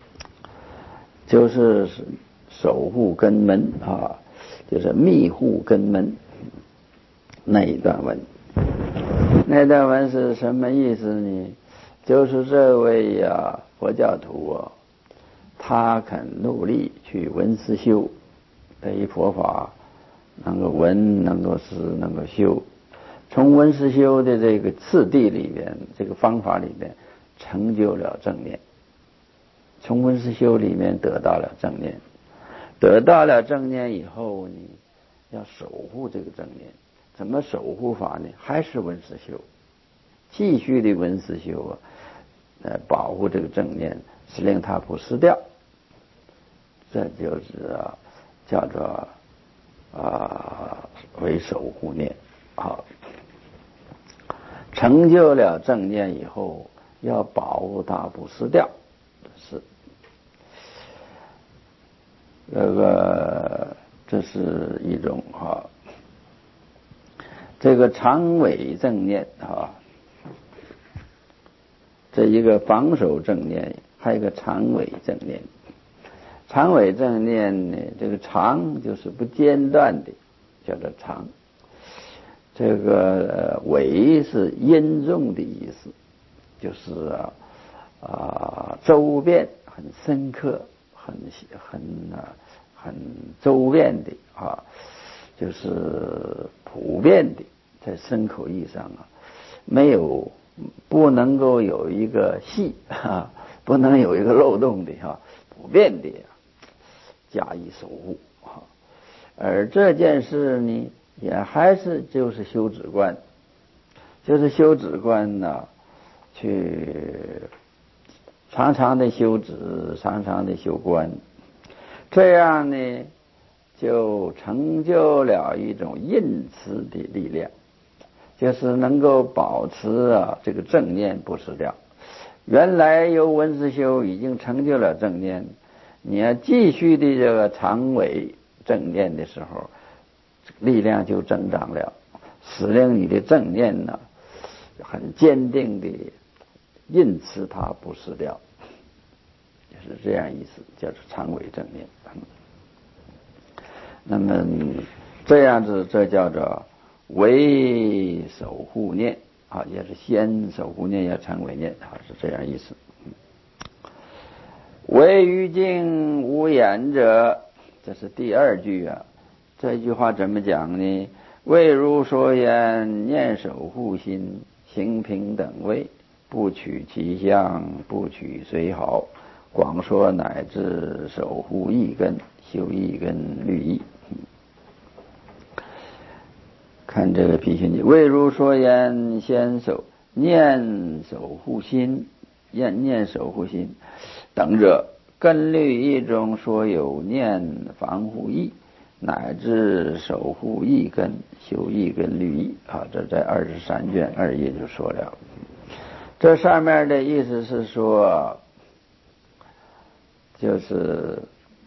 就是守护根门啊，就是密护根门那一段文，那段文是什么意思呢？就是这位呀佛教徒啊，他肯努力去闻思修。对于佛法能够闻，能够思，能够修，从闻思修的这个次第里边，这个方法里边成就了正念，从闻思修里面得到了正念，得到了正念以后呢，要守护这个正念，怎么守护法呢？还是闻思修，继续的闻思修啊，呃，保护这个正念，是令它不失掉，这就是啊。叫做啊为守护念，好，成就了正念以后，要保护它不失掉，是这个这是一种哈。这个常违正念啊，这一个防守正念，还有一个常违正念。常违正念呢，这个常就是不间断的，叫做常。这个违是严重的意思，就是啊啊周遍很深刻，很很啊很周遍的啊，就是普遍的，在深口义上啊，没有不能够有一个隙啊，不能有一个漏洞的哈、啊，普遍的。加以守护，而这件事呢，也还是就是修止观，就是修止观呢，去常常的修止，常常的修观，这样呢，就成就了一种印持的力量，就是能够保持啊这个正念不失掉。原来由闻思修已经成就了正念。你要继续的这个常违正念的时候，力量就增长了，使令你的正念呢很坚定的印持它不失掉，就是这样意思，叫做常违正念。那么这样子，这叫做为守护念啊，也是先守护念，要常违念啊，是这样意思。唯于境无言者，这是第二句啊。这句话怎么讲呢？未如说言，念守护心，行平等位，不取其相，不取随好，广说乃至守护一根，修一根律义。看这个辟寻记，未如说言，先守念守护心，念念守护心。等者，根律义中说有念防护义，乃至守护义根，修义根律义啊，这在二十三卷二页就说了。这上面的意思是说，就是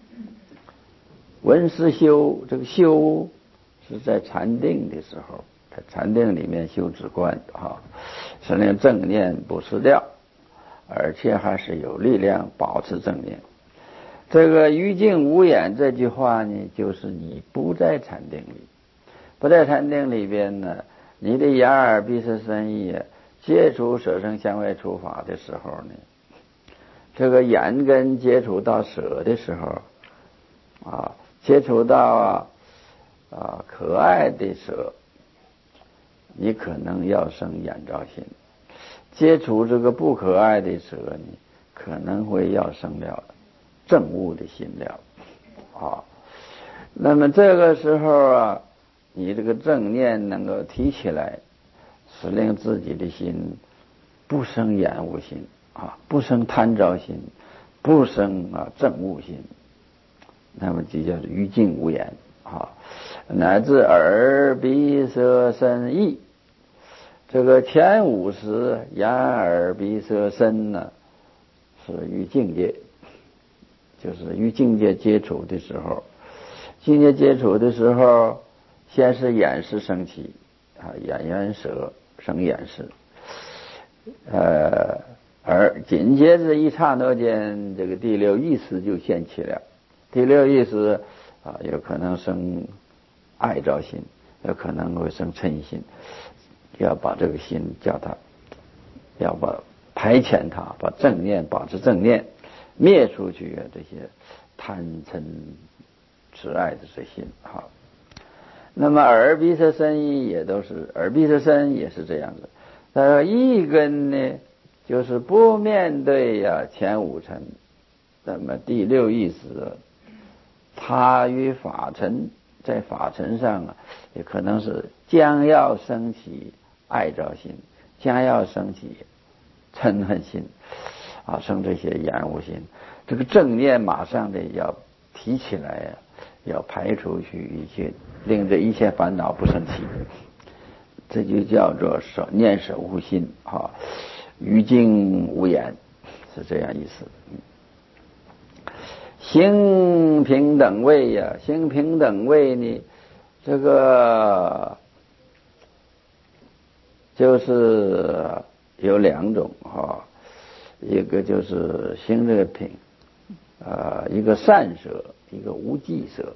闻思修，这个修是在禅定的时候，在禅定里面修止观啊，是令正念不失掉。而且还是有力量保持正念。这个于境无眼这句话呢，就是你不在禅定里，不在禅定里边呢，你的眼耳鼻舌身意接触舍身香味触法的时候呢，这个眼根接触到舍的时候啊，接触到啊啊可爱的舍，你可能要生眼照心。 接触这个不可爱的蛇呢，可能会要生了憎恶的心了啊。那么这个时候啊，你这个正念能够提起来，使令自己的心不生厌恶心啊，不生贪着心，不生啊憎恶心，那么就叫做于境无言啊。乃至耳鼻舌身意，这个前五识眼耳鼻舌身呢，是与境界，就是与境界接触的时候，境界接触的时候，先是眼识升起啊，眼缘舌生眼识，呃，而紧接着一刹那间，这个第六意识就现起了。第六意识啊，有可能生爱着心，有可能会生嗔心，要把这个心叫它，要把排遣它，把正念保持正念，灭出去这些贪嗔痴爱的这心哈。那么耳鼻舌身意也都是，耳鼻舌身也是这样子。他说意根呢，就是不面对呀、啊、前五尘，那么第六意识，它与法尘，在法尘上啊，也可能是将要升起爱着心，将要升起嗔恨心啊，生这些厌恶心，这个正念马上的要提起来呀、啊，要排除去一切，令这一切烦恼不生起，这就叫做守念守护心啊，于境无言，是这样意思。行平等位呀、啊，行平等位呢，这个就是有两种哈，一个就是行这个平，啊、呃，一个善舍，一个无忌舍。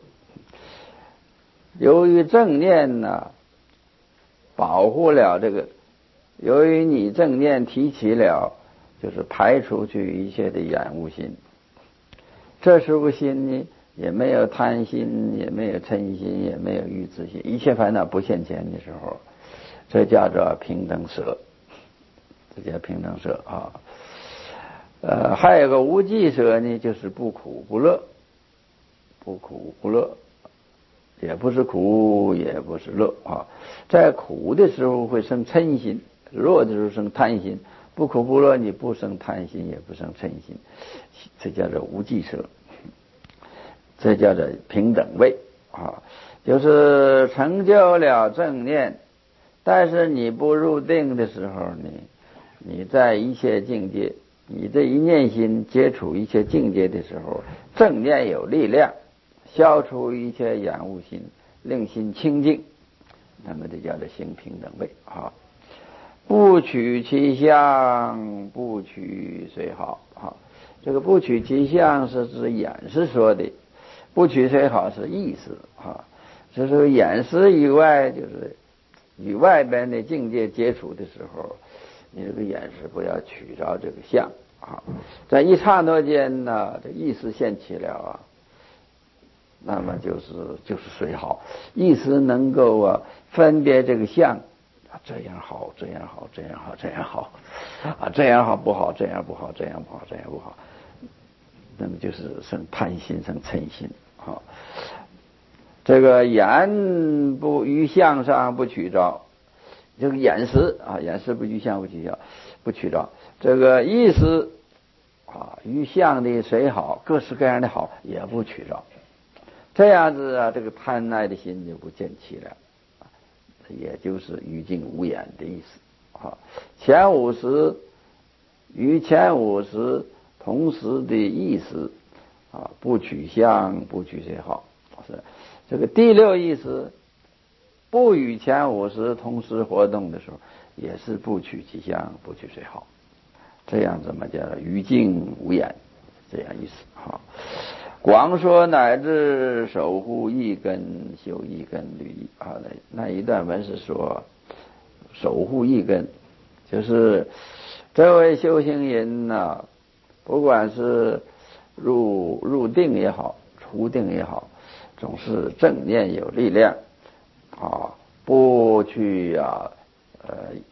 由于正念呢，保护了这个，由于你正念提起了，就是排除去一切的厌恶心。这时候心呢，也没有贪心，也没有嗔心，也没有欲自心，一切烦恼不现前的时候，这叫做平等舍，这叫平等舍啊。呃，还有个无忌舍呢，就是不苦不乐，不苦不乐，也不是苦，也不是乐啊。在苦的时候会生嗔心，乐的时候生贪心，不苦不乐，你不生贪心，也不生嗔心，这叫做无忌舍，这叫做平等位啊，就是成就了正念，但是你不入定的时候呢，你在一切境界，你这一念心接触一切境界的时候，正念有力量，消除一切厌恶心，令心清净，那么这叫做行平等位啊。不取其相，不取虽好啊。这个不取其相是指演示说的，不取虽好是意思啊。就是演示以外，就是与外边的境界接触的时候，你这个眼识不要取着这个相啊。在一刹那间呢，这意识现起了啊，那么就是就是虽好，意识能够啊分别这个相。这样好，这样好，这样好，这样好，啊，这样好不好？这样不好，这样不好，这样不好。那么就是生贪心，生嗔心啊。这个眼不于相上不取着，这个眼识啊，眼识不于相不取着，不取着。这个意识啊，于相的谁好，各式各样的好也不取着。这样子啊，这个贪爱的心就不见起了。也就是于境无言的意思啊。前五识与前五识同时的意思啊，不取相，不取谁好，是这个第六意识不与前五识同时活动的时候，也是不取其相，不取谁好。这样怎么叫于境无言？这样意思哈。广说乃至守护一根，修一根履一啊，那那一段文是说守护一根，就是这位修行人呐、啊，不管是入入定也好，出定也好，总是正念有力量啊，不去啊呃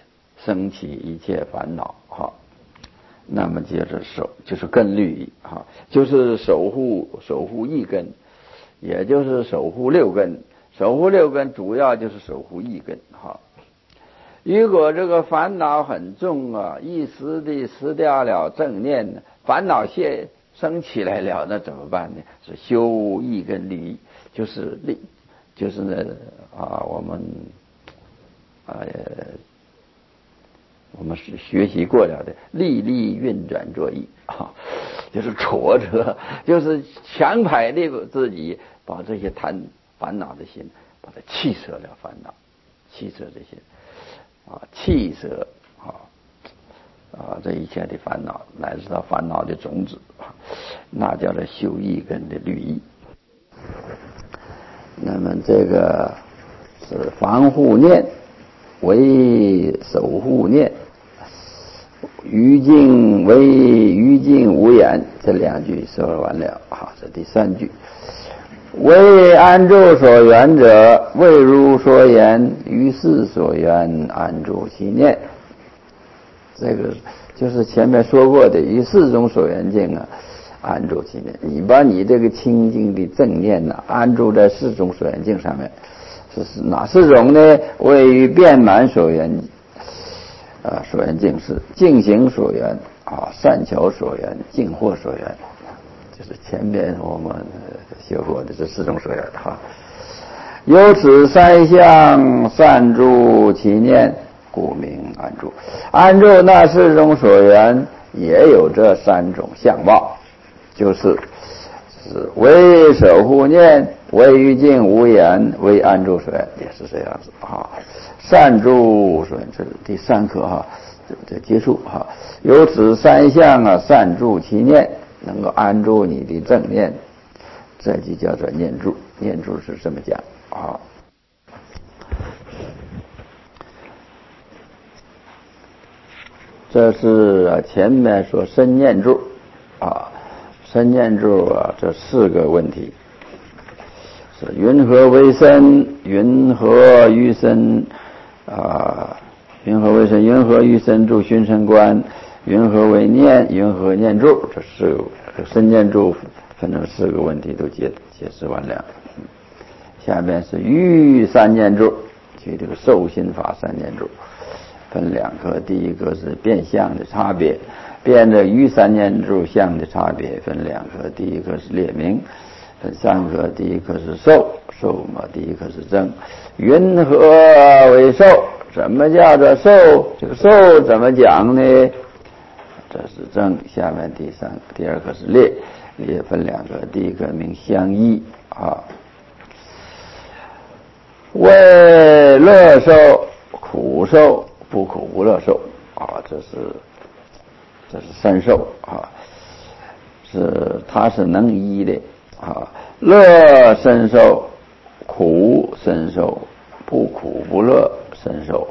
生起一切烦恼哈。那么接着守就是根律哈，就是守护守护一根，也就是守护六根。守护六根主要就是守护一根哈。如果这个烦恼很重啊，一时的失掉了正念，烦恼现升起来了，那怎么办呢？是修一根律，就是力，就是呢啊，我们啊。我们是学习过了的力力运转作意啊，就是挫折，就是强迫的自己把这些贪烦恼的心，把它弃舍了烦恼，弃舍这些啊，弃舍啊啊这一切的烦恼，乃至到烦恼的种子啊，那叫做修一根的律意。那么这个是防护念为守护念，于境为于境无言，这两句说完了啊，这第三句，为安住所缘者，未如所言，于是所缘安住其念。这个就是前面说过的，于四种所缘境啊，安住其念。你把你这个清净的正念呢、啊，安住在四种所缘境上面。是哪四种呢？位于遍满所缘啊，所缘境是净行所缘啊，善巧所缘，净惑所缘，就是前边我们学过的这四种所缘哈。由此三相善住其念，故名安住。安住那四种所缘也有这三种相貌，就是是为守护念，为于境无言，为安住所缘，也是这样子哈。善住所缘，这是第三课哈，这结束哈。由此三相啊，善住其念，能够安住你的正念，这就叫做念住。念住是这么讲啊。这是前面说身念住啊。身念住啊，这四个问题是云何为身？云何于身？啊，云何为身？云何于身住熏身观？云何为念？云何念住？这四个身念住分成四个问题都解解释完了。下面是欲三念住，即这个受心法三念住，分两个，第一个是变相的差别。变的于三念住相的差别分两个，第一个是列明，分三个，第一个是受，受嘛，第一个是正。云何为受？什么叫做受？这个受怎么讲呢？这是正。下面第三个，第二个是列，列分两个，第一个名相依啊，为乐受、苦受、不苦不乐受啊，这是。这是三受啊，是它是能依的啊。乐身受，苦身受，不苦不乐身受。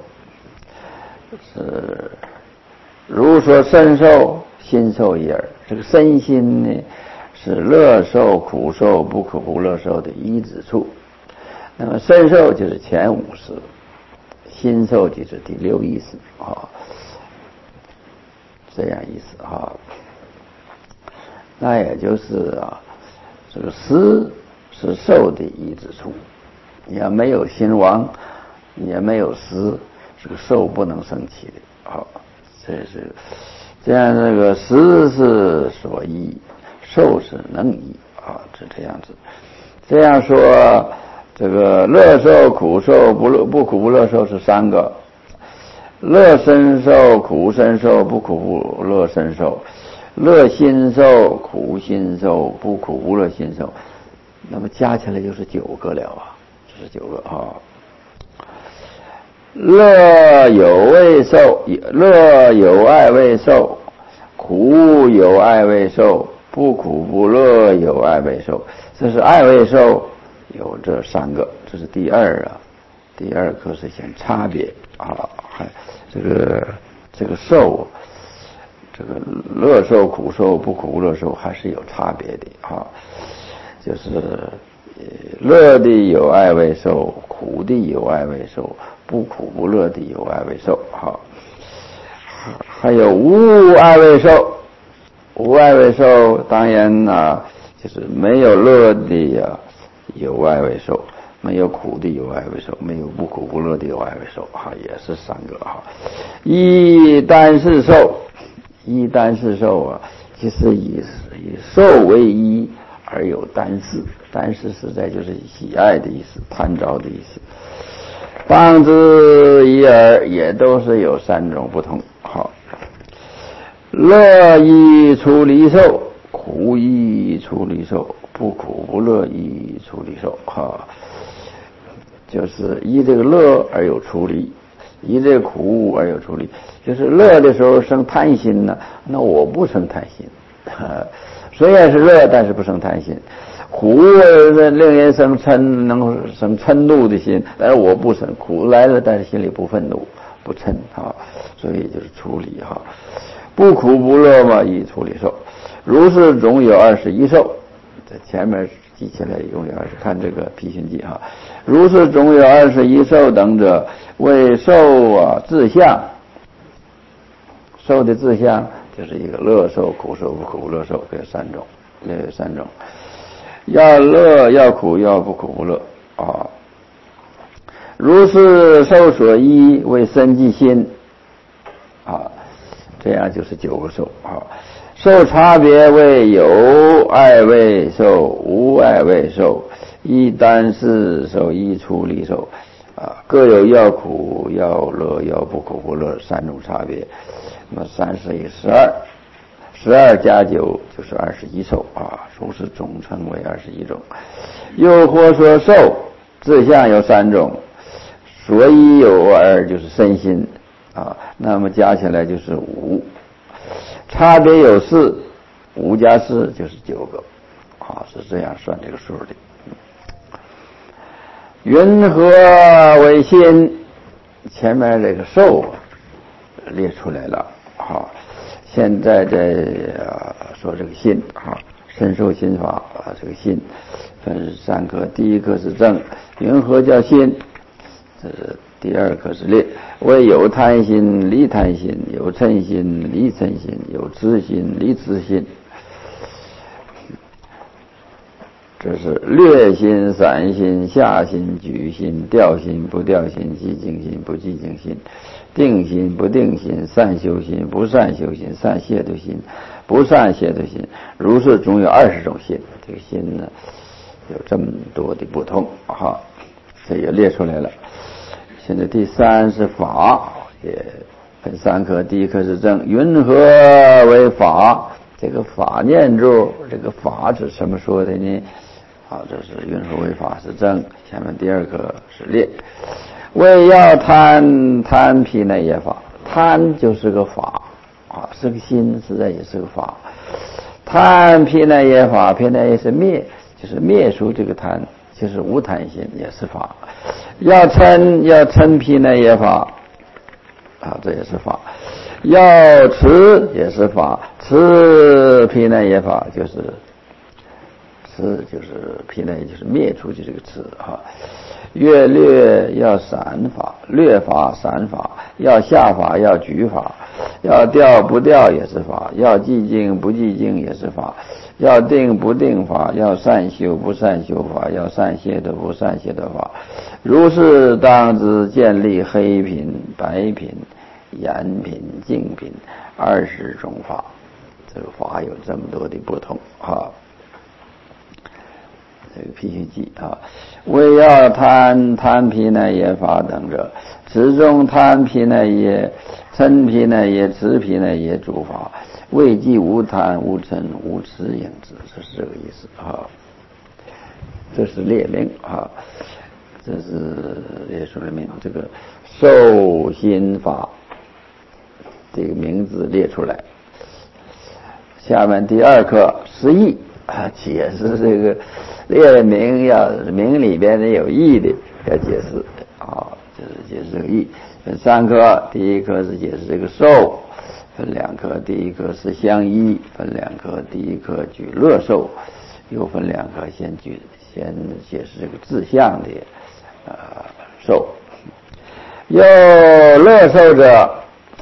是如说身受，心受一耳。这个身心呢，是乐受、苦受、不苦不乐受的依止处。那么身受就是前五识，心受就是第六意识啊。这样意思哈，那也就是啊，这个思是受的依止处，你要没有心王，也没有思，这个受不能升起的啊。这是这样，这个思是所依，受是能依啊，是这样子。这样说，这个乐受、苦受、不乐不苦不乐受是三个。乐身受、苦身受、不苦不乐身受；乐心受、苦心受、不苦不乐心受。那么加起来就是九个了啊，这是九个啊。乐有未受，乐有爱未受，苦有爱未受，不苦不乐有爱未受。这是爱未受有这三个，这是第二啊。第二个是先差别啊，还这个这个受，这个乐受、苦受、不苦不乐受还是有差别的啊。就是乐的有爱未受，苦的有爱未受，不苦不乐的有爱未受。哈， 还有无爱为受，无爱为受当然啊，就是没有乐的呀，有爱为受，没有苦的有爱为受，没有不苦不乐的有爱为受，哈，也是三个哈。一单是受，一单是受啊，其实以以受为一而有单是，单是实在就是喜爱的意思，贪着的意思。当知一而也都是有三种不同。好，乐亦出离受，苦亦出离受，不苦不乐亦出离受。哈，就是依这个乐而有出离，依这个苦而有出离。就是乐的时候生贪心呢，那我不生贪心，虽然是乐，但是不生贪心。苦令人生嗔，能生嗔怒的心，但是我不生。苦来了，但是心里不愤怒不嗔啊，所以就是出离哈。不苦不乐嘛，以出离受。如是总有二十一受，在前面记起来一共有二十，看这个批行记哈。如是总有二十一受等者，为受啊自相。受的自相就是一个乐受、苦受、不苦不乐受，这三种，这三种。要乐要苦要不苦不乐啊。如是受所依为身即心啊，这样就是九个受啊。受差别为有爱为受，无爱为受，一单是受，一出离受啊，各有要苦要乐要不苦不乐三种差别。那么三十一十二。十二加九就是二十一受啊，如是总称为二十一种。又或说受自相有三种，所以有二就是身心啊，那么加起来就是五，差别有四，五加四就是九个啊，是这样算这个数的。云何为心？前面这个受列出来了啊。现在在说这个心啊，身受心法啊，这个心分三科，第一科是正，云何叫心？这是第二科是列，为有贪心离贪心，有嗔心离嗔心，有痴心离痴心。这是略心、散心、下心、举心、掉心、不掉心、寂静心、不寂静心、定心、不定心、善修心、不善修心、善亵渎心、不善亵渎心。如是总有二十种心，这个心呢有这么多的不同哈，这也列出来了。现在第三是法，也分三科，第一科是正，云何为法？这个法念住，这个法是什么说的呢？啊，这是云何为法是正，下面第二个是列，为要贪贪毗那耶法，贪就是个法啊，是个心，实在也是个法。贪毗那耶法，毗那耶是灭，就是灭除这个贪，就是无贪心，也是法。要嗔要嗔毗那耶法啊，这也是法。要持也是法，持毗那耶法就是持就是毗那耶就是灭除的这个持哈。越略要散法，略法散法，要下法要举法，要掉不掉也是法，要寂静不寂静也是法，要定不定法，要善修不善修法，要善亵渎不善亵渎法。如是当知建立黑品、白品、严品、净品二十种法，这个法有这么多的不同啊。这个辟邪记啊，为要贪贪毗那耶法等者，此中贪毗那耶、嗔毗那耶、痴毗那耶诸法，为即无贪无嗔无痴应知，这是这个意思啊。这是列名啊，这是列出了名，这个受心法这个名字列出来。下面第二课释义啊，解释这个列名要名里边的有义的要解释啊，就是解释这个义。分三科，第一科是解释这个受，分两科，第一科是相依，分两科，第一科举乐受，又分两科，先举先解释这个自相的呃受。又乐受者，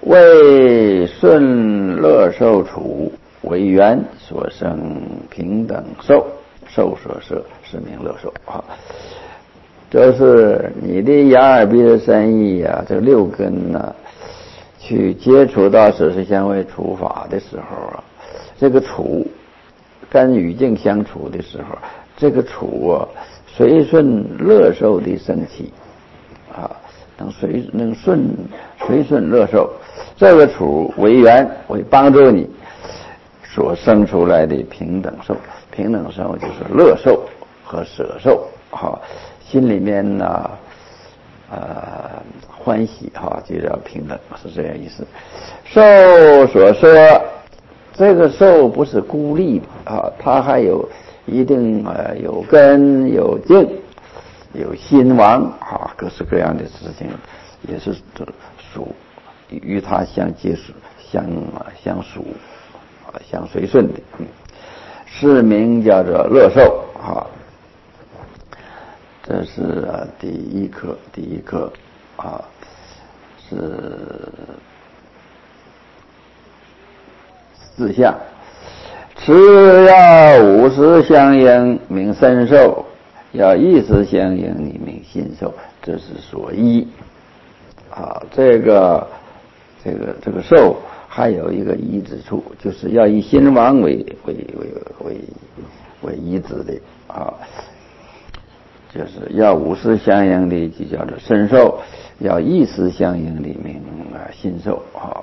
为顺乐受处为缘所生平等受，受所摄是名乐受啊。就是你的眼耳鼻舌身意啊，这六根呢、啊，去接触到色声香味触法的时候啊，这个处跟语境相处的时候，这个处啊，随顺乐受的升起啊，能随能顺随顺乐受，这个处为缘会帮助你所生出来的平等受，平等受就是乐受和舍受哈。心里面呢，呃，欢喜哈，就叫平等，是这样意思。受所摄，这个受不是孤立的啊，它还有一定呃有根有茎，有心王啊，各式各样的事情，也是属与它相接属、相相属啊、相随顺的。是名叫做乐受啊。这是啊第一课，第一课啊是四项，持要五识相应名身受，要意识相应你名心受，这是所依啊。这个这个这个受还有一个依之处，就是要以心王为为为为为依止的啊。就是要五识相应的就叫做身受，要意识相应的名啊心受啊。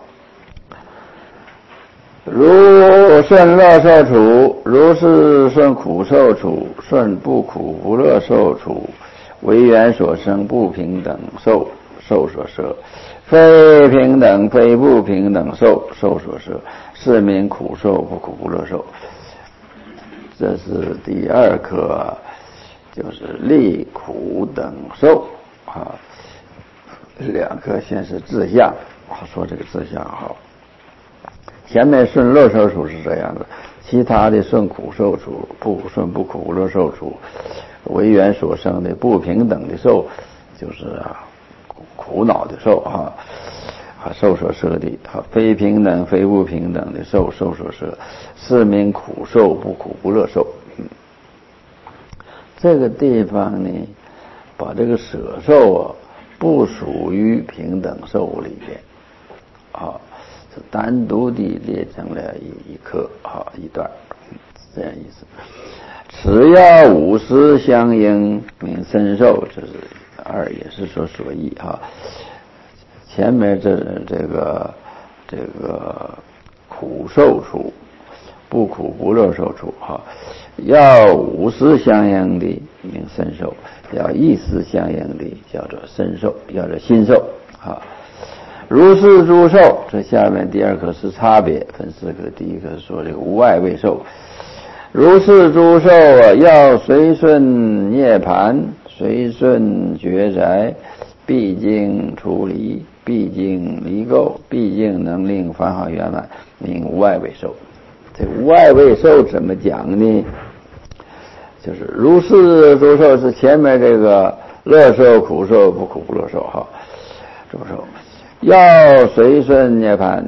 如顺乐受处，如是顺苦受处，顺不苦不乐受处，为缘所生不平等受，受所摄，非平等非不平等受，受所摄，是名苦受不苦不乐受。这是第二课，就是利苦等受啊。两课先是志向，说这个志向好。前面顺乐受处是这样的，其他的顺苦受处，不顺不苦不乐受处，为缘所生的不平等的受，就是啊苦恼的受啊，啊受所摄的啊非平等非不平等的受，受所摄，是名苦受不苦不乐受。嗯，这个地方呢，把这个舍受啊不属于平等受里边啊。是单独的列成了一一课啊一段，这样意思。此要五识相应名身受，这是二也是说所依啊。前面这这个这个苦受处，不苦不乐受处哈，要五识相应的名身受，要意识相应的叫做身受，叫做心受啊。如是诸受，这下面第二课是差别，分四课。第一课说这个无碍未受，如是诸受啊，要随顺涅盘，随顺觉宅，毕竟除离，毕竟离垢，毕竟能令烦恼圆满，名无碍未受。这个无碍未受怎么讲呢？就是如是诸受是前面这个乐受、苦受、不苦不乐受哈，诸受。要随顺涅槃，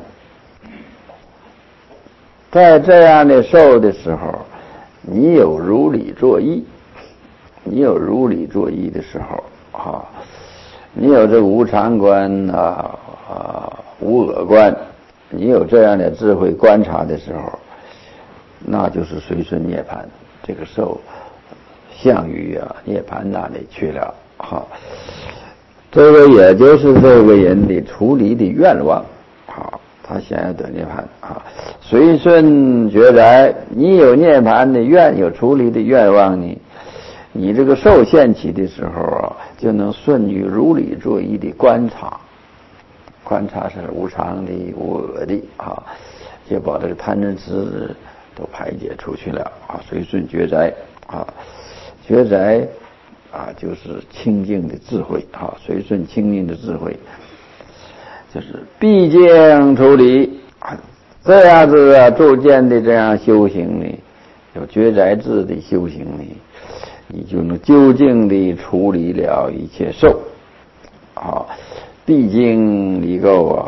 在这样的受的时候，你有如理作意，你有如理作意的时候啊，你有这无常观啊啊无我观，你有这样的智慧观察的时候，那就是随顺涅槃，这个受向于啊涅槃那里去了哈。这个也就是这个人的出离的愿望啊，他想要得涅槃啊，随顺觉宅，你有涅槃的愿，有出离的愿望呢，你这个受现起的时候啊，就能顺于如理作意的观察，观察是无常的无我的啊，就把这个贪嗔痴都排解出去了啊，随顺觉宅啊，觉宅啊，就是清净的智慧啊，随顺清净的智慧，就是毕竟处理啊，这样子啊，逐渐的这样修行呢，有觉宅智的修行呢，你就能究竟的处理了一切受啊，毕竟离垢啊，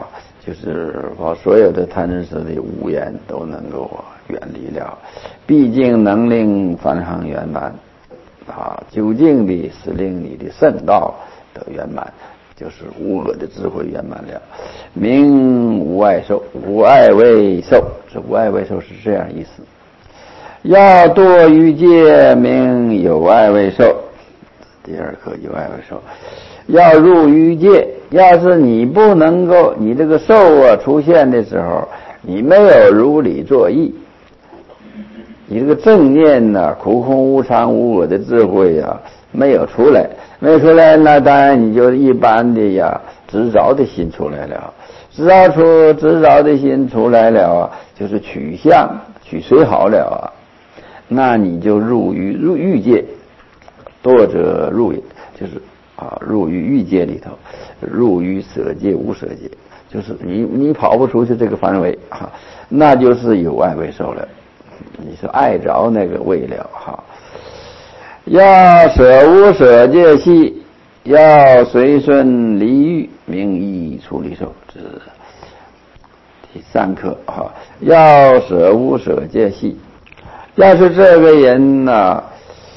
就是把所有的贪嗔痴的污言都能够远离了，毕竟能令梵行圆满啊，究竟的是令你的圣道得圆满，就是无我的智慧圆满了，名无碍寿，无碍为寿，这无碍为寿是这样意思。要堕欲界，名有碍为寿，第二课有碍为寿。要入欲界，要是你不能够，你这个寿啊出现的时候，你没有如理作意，你这个正念呢、啊，苦空无常无我的智慧啊，没有出来，没有出来，那当然你就一般的呀，执着的心出来了，执着出执着的心出来了啊，就是取相取随好了啊，那你就入于入欲界，堕者入也，就是啊，入于欲界里头，入于舍界无舍界，就是你你跑不出去这个范围啊，那就是有碍为寿了。你是碍着那个位了哈。要舍无舍界系，要随顺离欲，名义出离寿，这是第三课哈。要舍无舍界系，要是这个人呢、啊，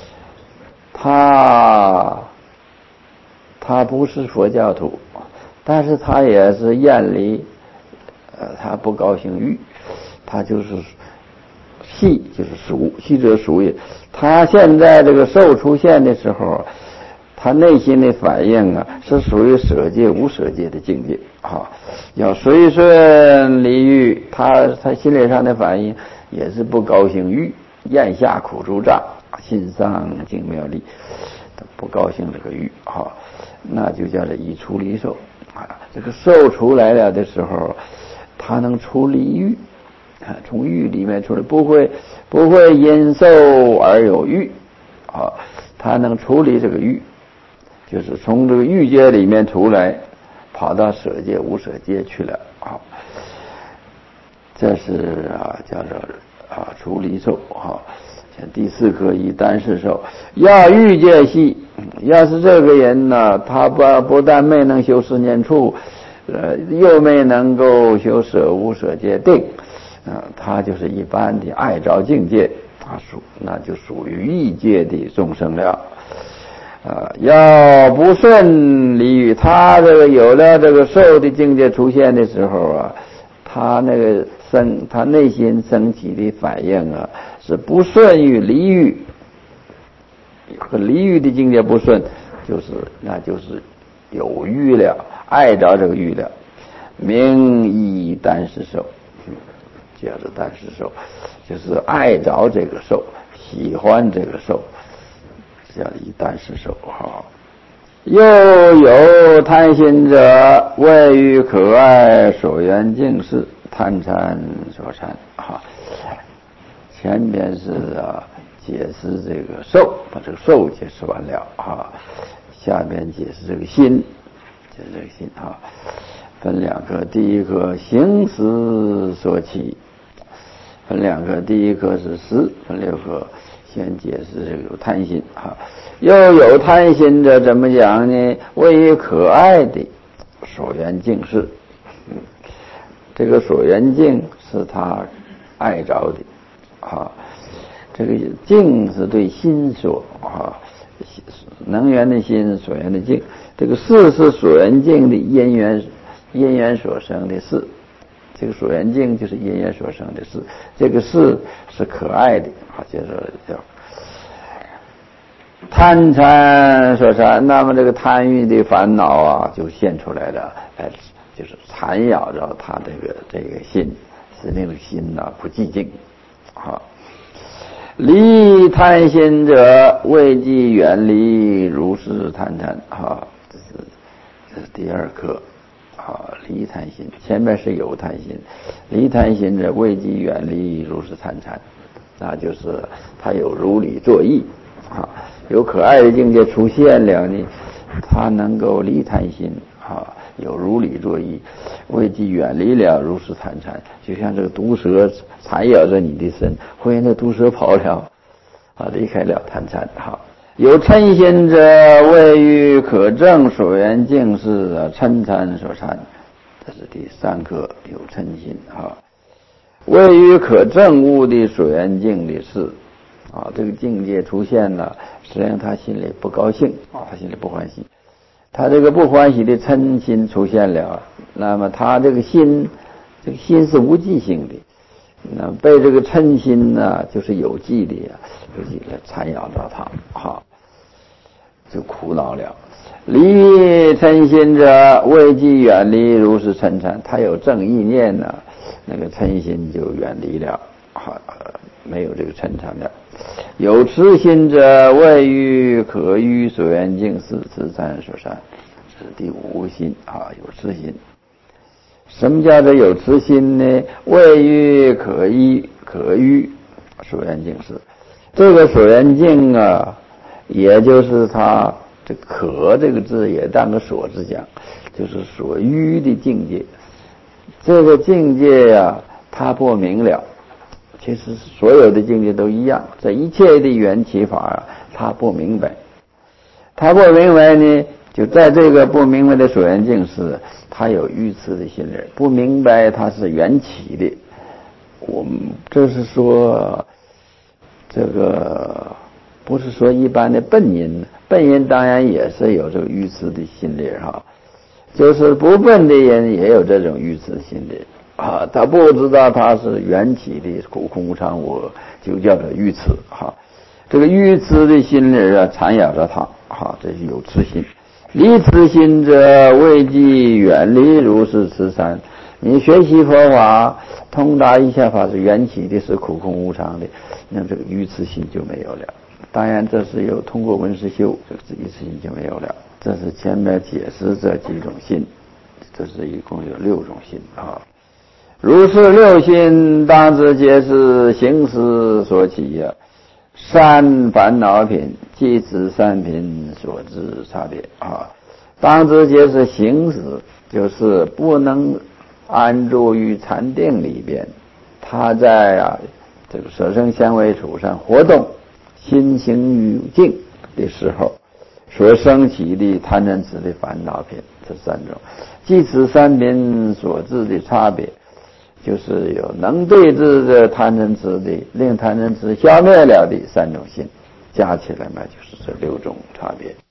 他他不是佛教徒，但是他也是厌离，呃，他不高兴欲，他就是系，就是属，系者属也。他现在这个受出现的时候，他内心的反应啊，是属于舍界无舍界的境界啊。要随顺离欲，他他心理上的反应也是不高兴欲，咽下苦除障，心上静妙力，不高兴这个欲啊，那就叫做以出离受啊。这个受出来了的时候，他能出离欲。从欲里面出来，不会不会因受而有欲啊，他能处理这个欲，就是从这个欲界里面出来，跑到舍界无舍界去了啊。这是啊叫做啊出离受啊。像第四课以单世受，要欲界系，要是这个人呢，他不不但没能修十念处，呃，又没能够修舍无舍界定。啊，他就是一般的爱着境界，他属那就属于欲界的众生了。啊，要不顺离欲，他这个有了这个受的境界出现的时候啊，他那个生他内心升起的反应啊，是不顺于离欲，和离欲的境界不顺，就是那就是有欲了，爱着这个欲了，名以单世受。叫做单世受，就是爱着这个受，喜欢这个受，叫以单世受哈。又有贪心者，为于可爱所缘境事，贪嗔所缠哈。前边是啊解释这个受，把这个受解释完了哈，下边解释这个心，解释这个心哈。分两个，第一个行识所起。分两个，第一个是识，分六个，先解释这个有贪心啊。又有贪心者怎么讲呢？为于可爱的所缘境事，嗯，这个所缘境是他爱着的啊。这个境是对心所啊，能缘的心，所缘的境。这个事是所缘境的因缘，因缘所生的事。这个所缘境就是因缘所生的事，这个事是可爱的啊，接着叫贪嗔所缠，那么这个贪欲的烦恼啊就现出来了，哎，就是缠绕着他这个这个心，使令的心呐、啊、不寂静啊。离贪心者，为即远离如是贪嗔啊，这是这是第二课。啊，离贪心，前面是有贪心，离贪心者为即远离如是贪嗔，那就是他有如理作意啊，有可爱的境界出现了呢，他能够离贪心啊，有如理作意，为即远离了如是贪嗔，就像这个毒蛇缠绕着你的身，忽然这毒蛇跑了啊，离开了贪嗔哈。有嗔心者，为于可证所缘境事，嗔嗔所缠， 这是第三个有嗔心啊。位于可证悟的所缘境的事啊，这个境界出现了，实际上他心里不高兴啊，他心里不欢喜，他这个不欢喜的嗔心出现了，那么他这个心，这个心是无记性的，那被这个嗔心呢，就是有记的呀，有记来缠绕着他，哈，就苦恼了。离嗔心者，为即远离如是嗔缠，他有正意念呢，那个嗔心就远离了，哈，没有这个嗔缠了。有痴心者，谓于可于所缘境是痴缠所善，这是第五心啊，有痴心。什么叫做有痴心呢？谓于可依可于所缘境是，这个所缘境啊，也就是他这可这个字也当个所字讲，就是所于的境界。这个境界呀、啊，他不明了。其实所有的境界都一样，这一切的缘起法啊，他不明白。他不明白呢，就在这个不明白的所缘境时，他有愚痴的心理，不明白它是缘起的。我们就是说，这个不是说一般的笨因，笨因当然也是有这个愚痴的心理哈，就是不笨的人也有这种愚痴心理。啊，他不知道他是缘起的苦空无常我，就叫做愚痴哈。这个愚痴的心理啊，缠绕着他哈，这是有痴心。离痴心者，为即远离如是痴缠。你学习佛法，通达一切法是缘起的，是苦空无常的，那这个愚痴心就没有了。当然，这是有通过闻思修，这个愚痴心就没有了。这是前面解释这几种心，这是一共有六种心啊。如是六心，当知皆是行识所起呀。三烦恼品，即此三品所致差别啊。当知皆是行识，就是不能安住于禅定里边，他在啊这个舍身香味触上活动，心行于境的时候，所升起的贪嗔痴的烦恼品，这三种，即此三品所致的差别。就是有能对治这贪嗔痴的，令贪嗔痴消灭了的三种心，加起来嘛，就是这六种差别。